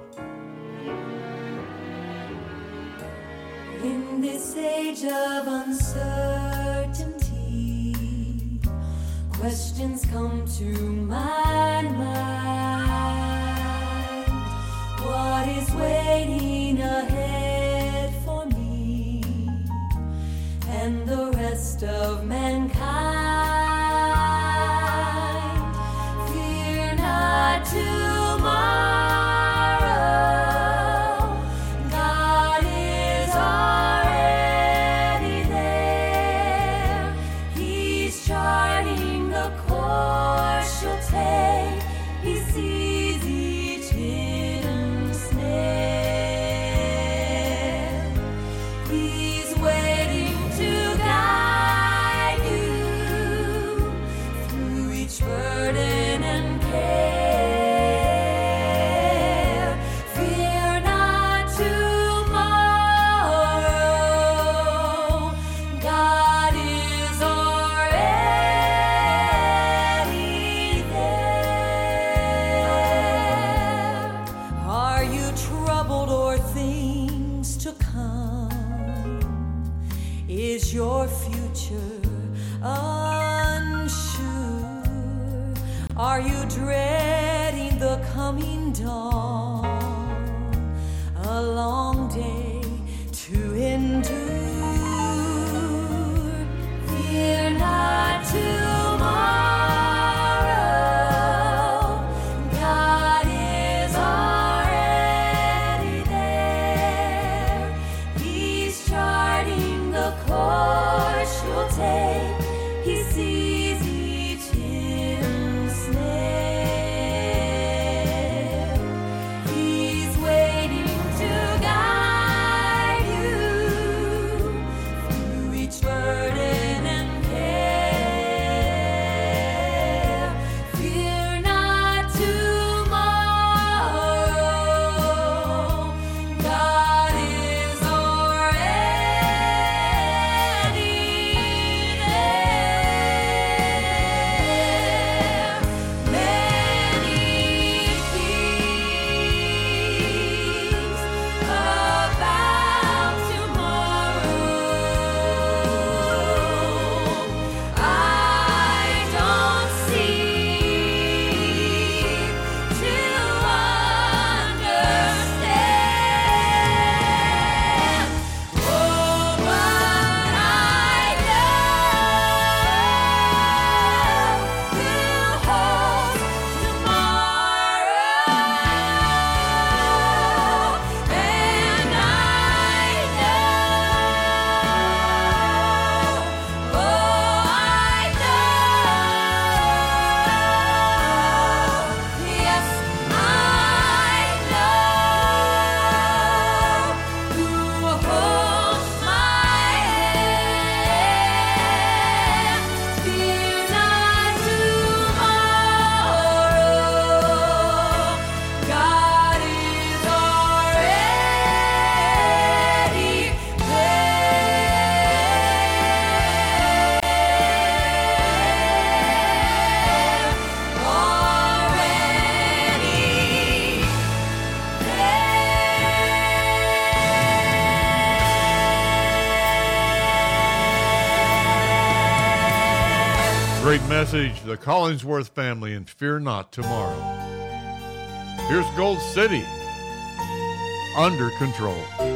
In this age of uncertainty, questions come to my mind. What is waiting ahead for me and the rest of mankind? Fear not tomorrow. Your future unsure? Are you dreading the coming dawn? A long day to endure. Fear not tomorrow. God is already there. He's charting the course you'll take. He sees each hidden snare. He's waiting to guide you through each burden and care. Fear not tomorrow. God is already there. Many things about tomorrow I don't see to understand. Oh, but I know who holds tomorrow, and I know, oh, I know, yes, I know who holds my hand. Fear not tomorrow. God is already Great message, the Collingsworth family, and Fear Not Tomorrow. Here's Gold City, Under Control.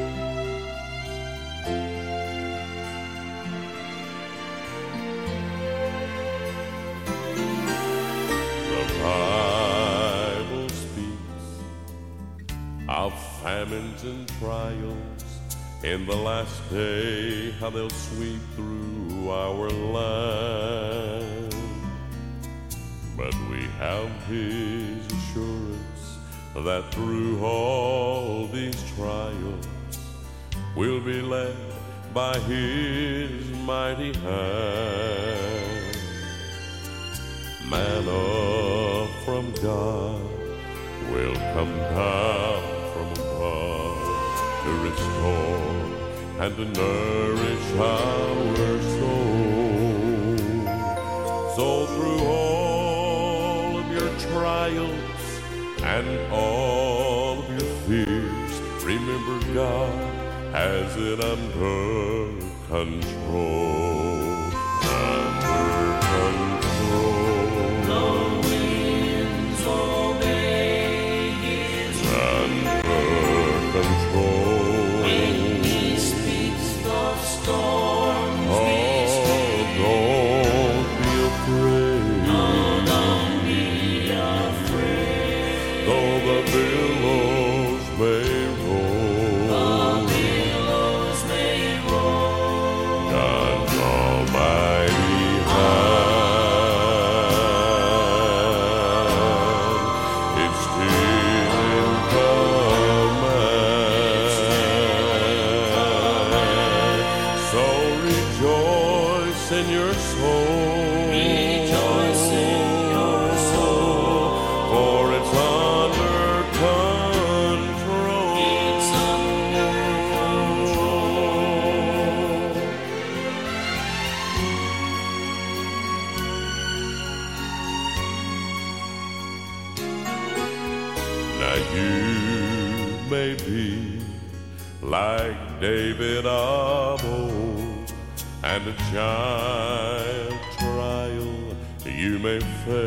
The Bible speaks of famines and trials in the last day, how they'll sweep through our land. But we have His assurance that through all these trials we'll be led by His mighty hand. Manna from God will come down from above to restore and to nourish our soul. So through all of your trials and all of your fears, remember God has it under control. Under control. The winds obey his Under control. when he speaks, the storms Oh, don't be afraid. don't be afraid. Though the billows may roll, Billows may roll. God's almighty hand is still in command. So rejoice in your soul. Rejoice in your soul. For it's under control. It's under control. Now you may be like David of old, and a giant trial you may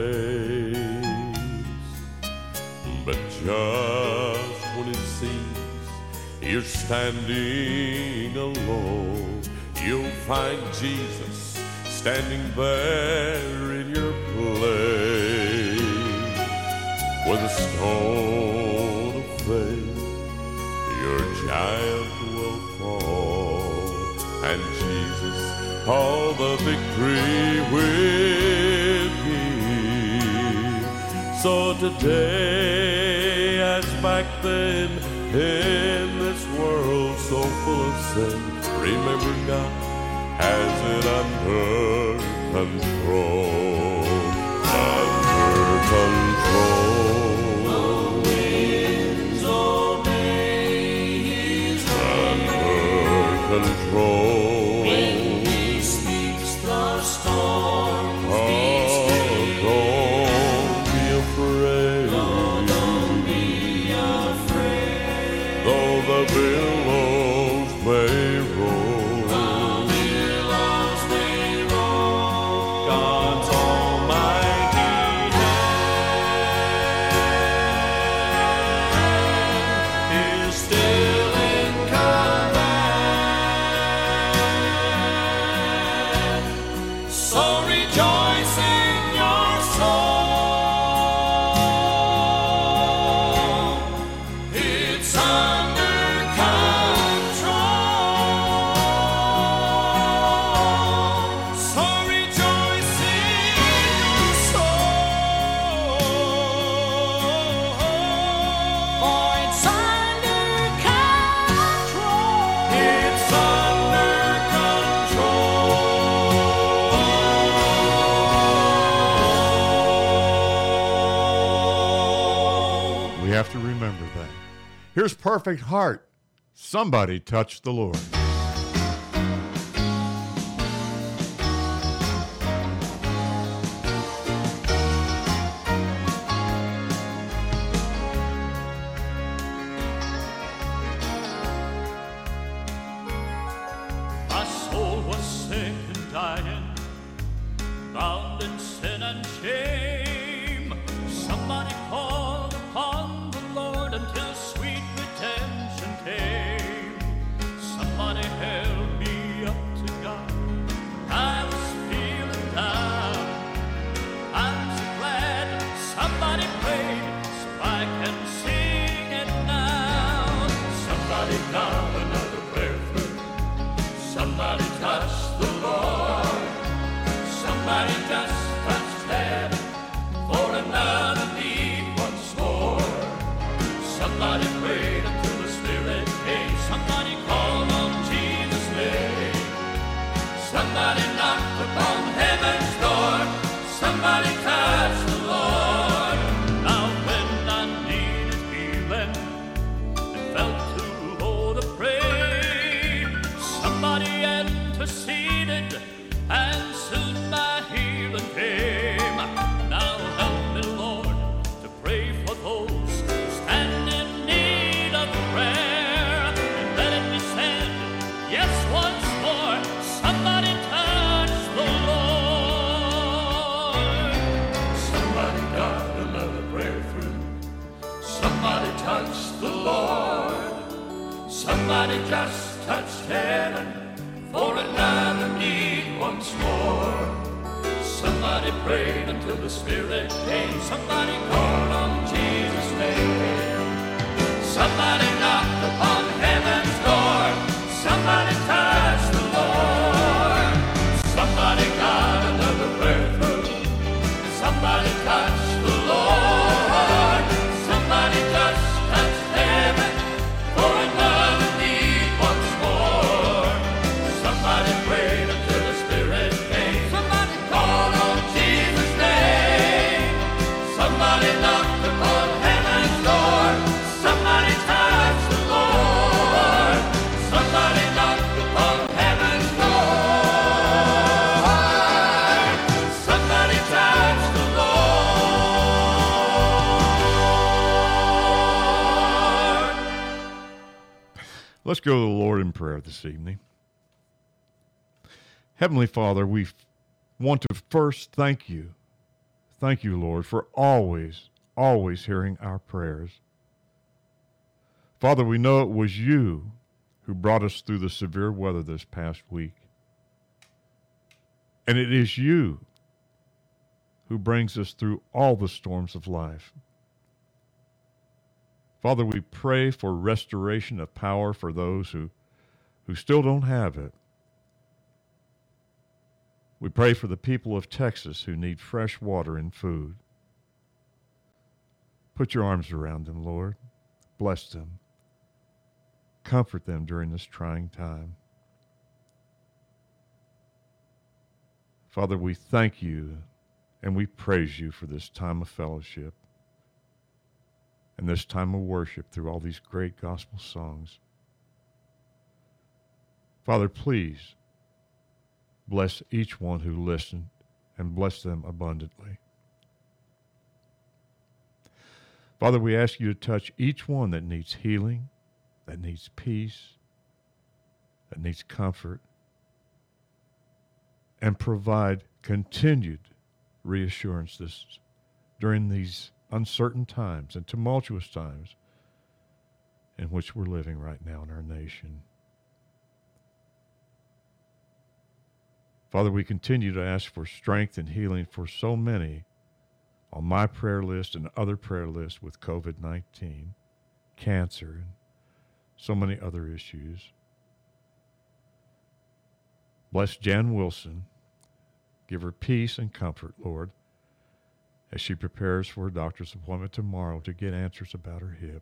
face. But just when it seems you're standing alone, you'll find Jesus standing there in your place. With a stone of faith, your giant will fall, and Jesus all the victory with him. So today, as back then, in this world so full of sin, remember God has it under control. Under control. The winds obey his Under control. when he speaks, the storms be still. Don't be afraid. Don't be afraid. Though the billows may roll, Billows may roll. God's almighty hand is still in command. So rejoice in your soul. It's under control. So rejoice in your soul. For it's under control. It's under control. We have to remember that. Here's Perfect Heart. Somebody touched the Lord. My soul was sick and dying, bound in sin and shame. Somebody called upon the Lord until sweet redemption came. Somebody held me up to God. I was feeling down. I'm so glad somebody prayed so I can sing it now. Somebody got another prayer through. Somebody touched the Lord. Somebody just touched heaven for another need once more. Somebody prayed until the Spirit came. Somebody called on Jesus' name. Somebody knocked upon heaven's door. Somebody touched the Lord. Now when I need Somebody touched the Lord. Somebody just touched heaven for another need once more. Somebody prayed until the Spirit came. Somebody called on Jesus' name. Somebody knocked upon heaven's door. Somebody touched the Lord. Somebody got another breakthrough. Somebody touched the Lord. Somebody just touched heaven for another need once more. Somebody prayed until the Spirit came. Somebody called on Jesus' name. Somebody knocked upon heaven's door. Somebody touched the Lord. Somebody knocked upon heaven's door. Somebody touched the Lord. Let's go to the Lord in prayer this evening. Heavenly Father, we want to first thank you. Thank you, Lord, for always hearing our prayers. Father, we know it was you who brought us through the severe weather this past week. And it is you who brings us through all the storms of life. Father, we pray for restoration of power for those who still don't have it. We pray for the people of Texas who need fresh water and food. Put your arms around them, Lord. Bless them. Comfort them during this trying time. Father, we thank you and we praise you for this time of fellowship and this time of worship through all these great gospel songs. Father, please bless each one who listened and bless them abundantly. Father, we ask you to touch each one that needs healing, that needs peace, that needs comfort, and provide continued reassurance during these uncertain times and tumultuous times in which we're living right now in our nation. Father, we continue to ask for strength and healing for so many on my prayer list and other prayer lists with COVID-19, cancer, and so many other issues. Bless Jan Wilson. Give her peace and comfort, Lord, as she prepares for a doctor's appointment tomorrow to get answers about her hip.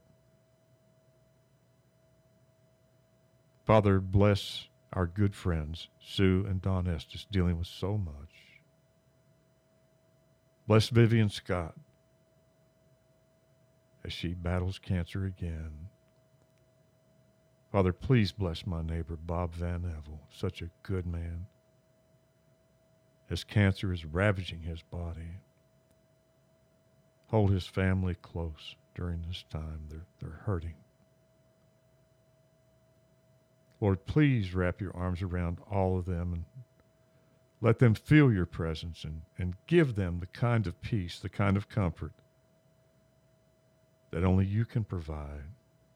Father, bless our good friends, Sue and Don Estes, dealing with so much. Bless Vivian Scott as she battles cancer again. Father, please bless my neighbor, Bob Van Evel, such a good man, as cancer is ravaging his body. Hold his family close during this time. They're hurting. Lord, please wrap your arms around all of them and let them feel your presence and give them the kind of peace, the kind of comfort that only you can provide.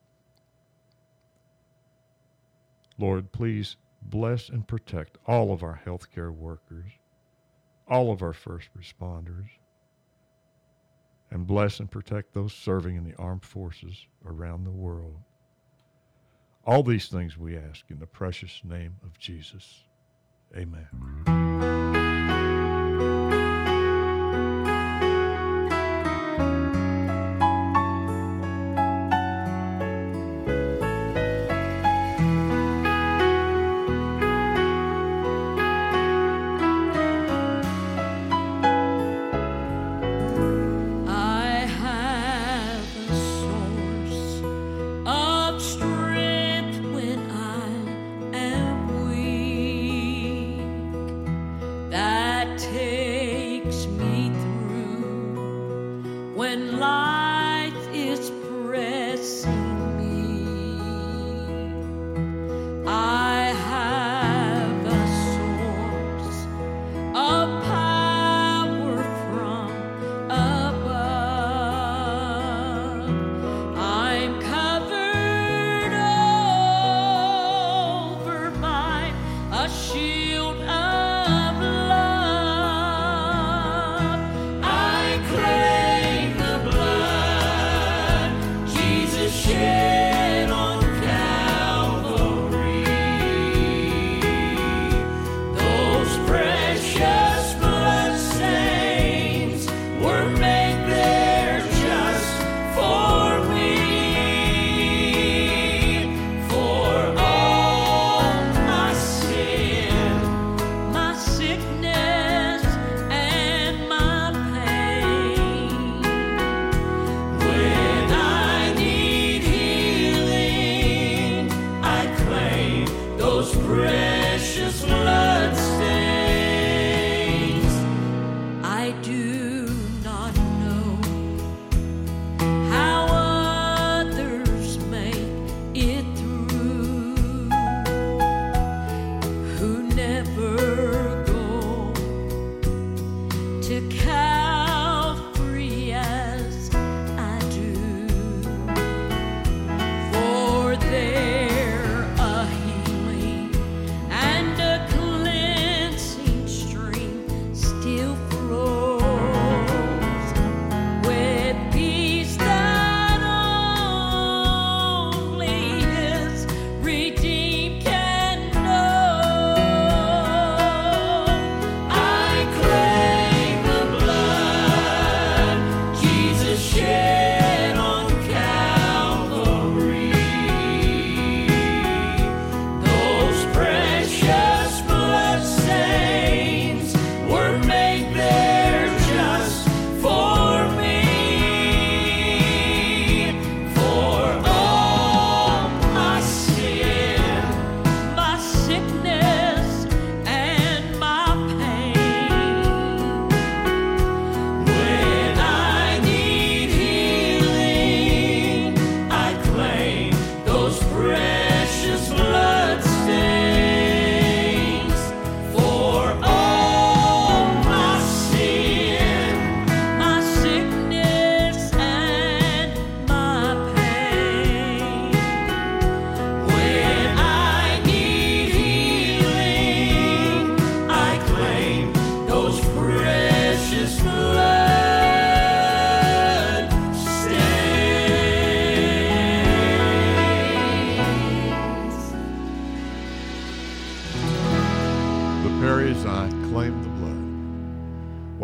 Lord, please bless and protect all of our healthcare workers, all of our first responders, and bless and protect those serving in the armed forces around the world. All these things we ask in the precious name of Jesus. Amen. That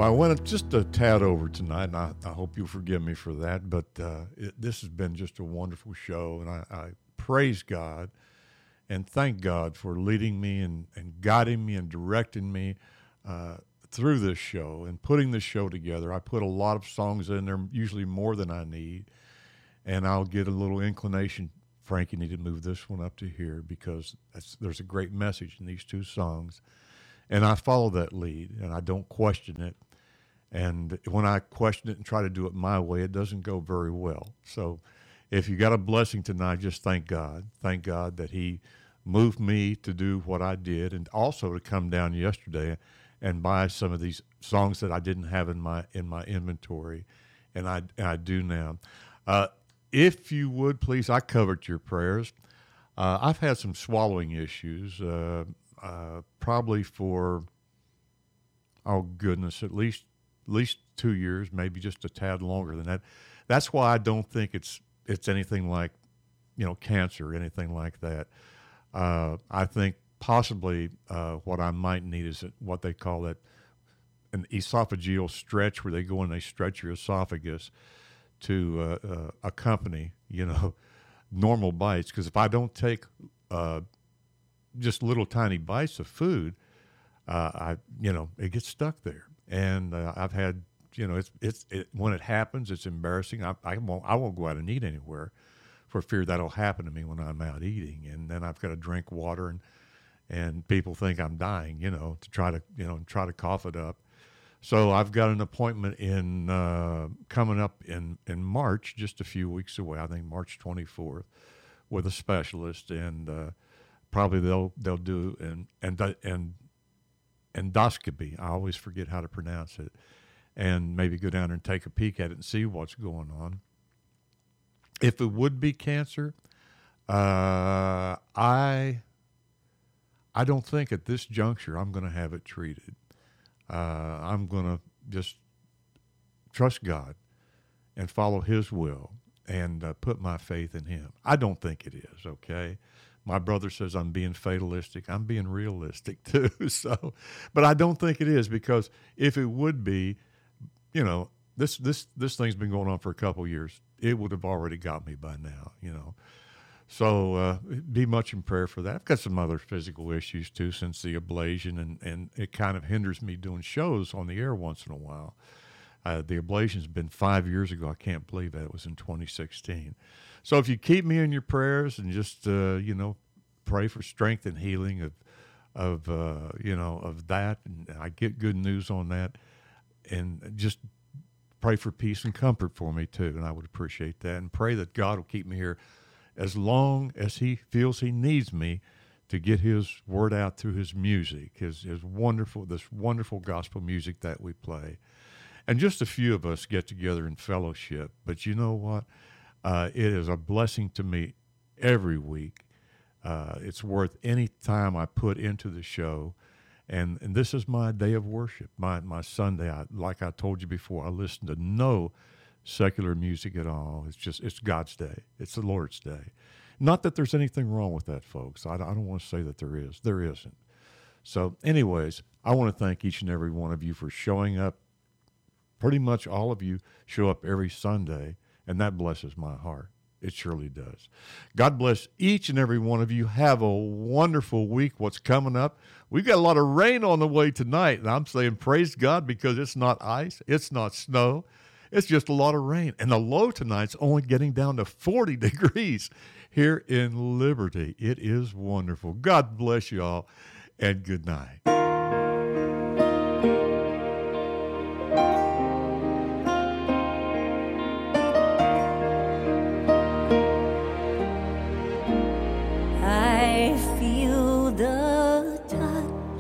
I went just a tad over tonight, and I hope you'll forgive me for that. But this has been just a wonderful show, and I praise God and thank God for leading me and guiding me and directing me through this show and putting this show together. I put a lot of songs in there, usually more than I need, and I'll get a little inclination. Frank, you need to move this one up to here because there's a great message in these two songs. And I follow that lead, and I don't question it. And when I question it and try to do it my way, it doesn't go very well. So if you got a blessing tonight, just thank God. Thank God that he moved me to do what I did, and also to come down yesterday and buy some of these songs that I didn't have in my inventory, and I do now. If you would, please, I covered your prayers. I've had some swallowing issues, probably for, oh goodness, at least 2 years, maybe just a tad longer than that. That's why I don't think it's anything like, cancer or anything like that. I think possibly what I might need is what they call an esophageal stretch, where they go and they stretch your esophagus to accompany, normal bites. Because if I don't take just little tiny bites of food, it gets stuck there. And I've had, when it happens, it's embarrassing. I won't go out and eat anywhere for fear that'll happen to me when I'm out eating. And then I've got to drink water, and people think I'm dying, to try to cough it up. So I've got an appointment coming up in March, just a few weeks away. I think March 24th, with a specialist, and probably they'll do an endoscopy. I always forget how to pronounce it, and maybe go down there and take a peek at it and see what's going on. If it would be cancer, I don't think at this juncture I'm going to have it treated. I'm going to just trust God and follow his will and put my faith in him. I don't think it is, okay? My brother says I'm being fatalistic. I'm being realistic too. So, but I don't think it is, because if it would be, this thing's been going on for a couple of years. It would have already got me by now, So be much in prayer for that. I've got some other physical issues too since the ablation, and it kind of hinders me doing shows on the air once in a while. The ablation's been 5 years ago. I can't believe that. It was in 2016. So if you keep me in your prayers and just, pray for strength and healing of that, and I get good news on that, and just pray for peace and comfort for me too, and I would appreciate that, and pray that God will keep me here as long as he feels he needs me to get his word out through his music, this wonderful gospel music that we play. And just a few of us get together in fellowship. But you know what? It is a blessing to me every week. It's worth any time I put into the show. And this is my day of worship, my Sunday. Like I told you before, I listen to no secular music at all. It's God's day. It's the Lord's day. Not that there's anything wrong with that, folks. I don't want to say that there is. There isn't. So anyways, I want to thank each and every one of you for showing up. Pretty much all of you show up every Sunday, and that blesses my heart. It surely does. God bless each and every one of you. Have a wonderful week. What's coming up? We've got a lot of rain on the way tonight, and I'm saying praise God, because it's not ice. It's not snow. It's just a lot of rain. And the low tonight's only getting down to 40 degrees here in Liberty. It is wonderful. God bless you all, and good night. I feel the touch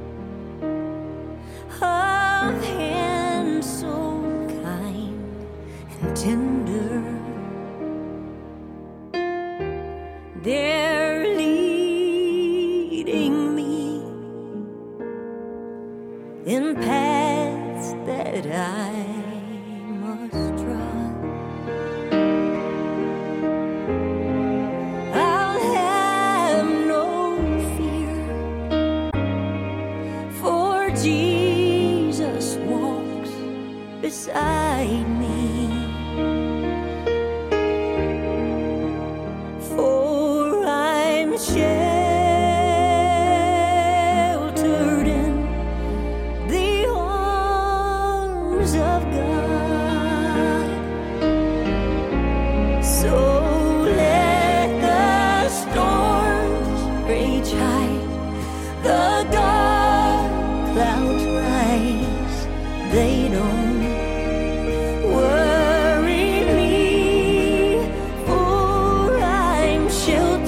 of hands so kind and tender. They're leading me in paths that I must trod. I'll have no fear, for Jesus walks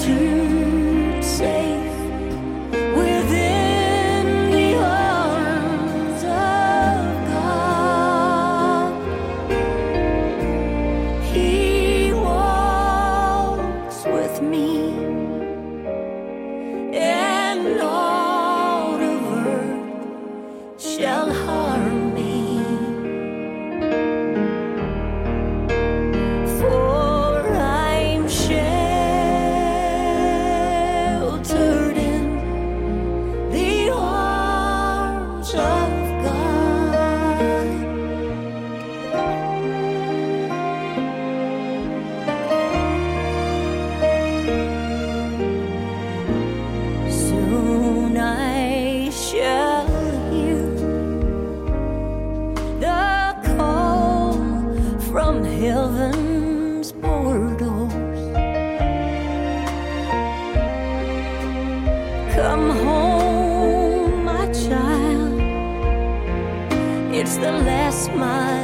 sheltered safe within the arms of God. He walks with me, and naught of earth shall harm me. For I'm sheltered in the arms of God. Soon I shall hear the call from heaven's portals. Come home, my child. It's the last mile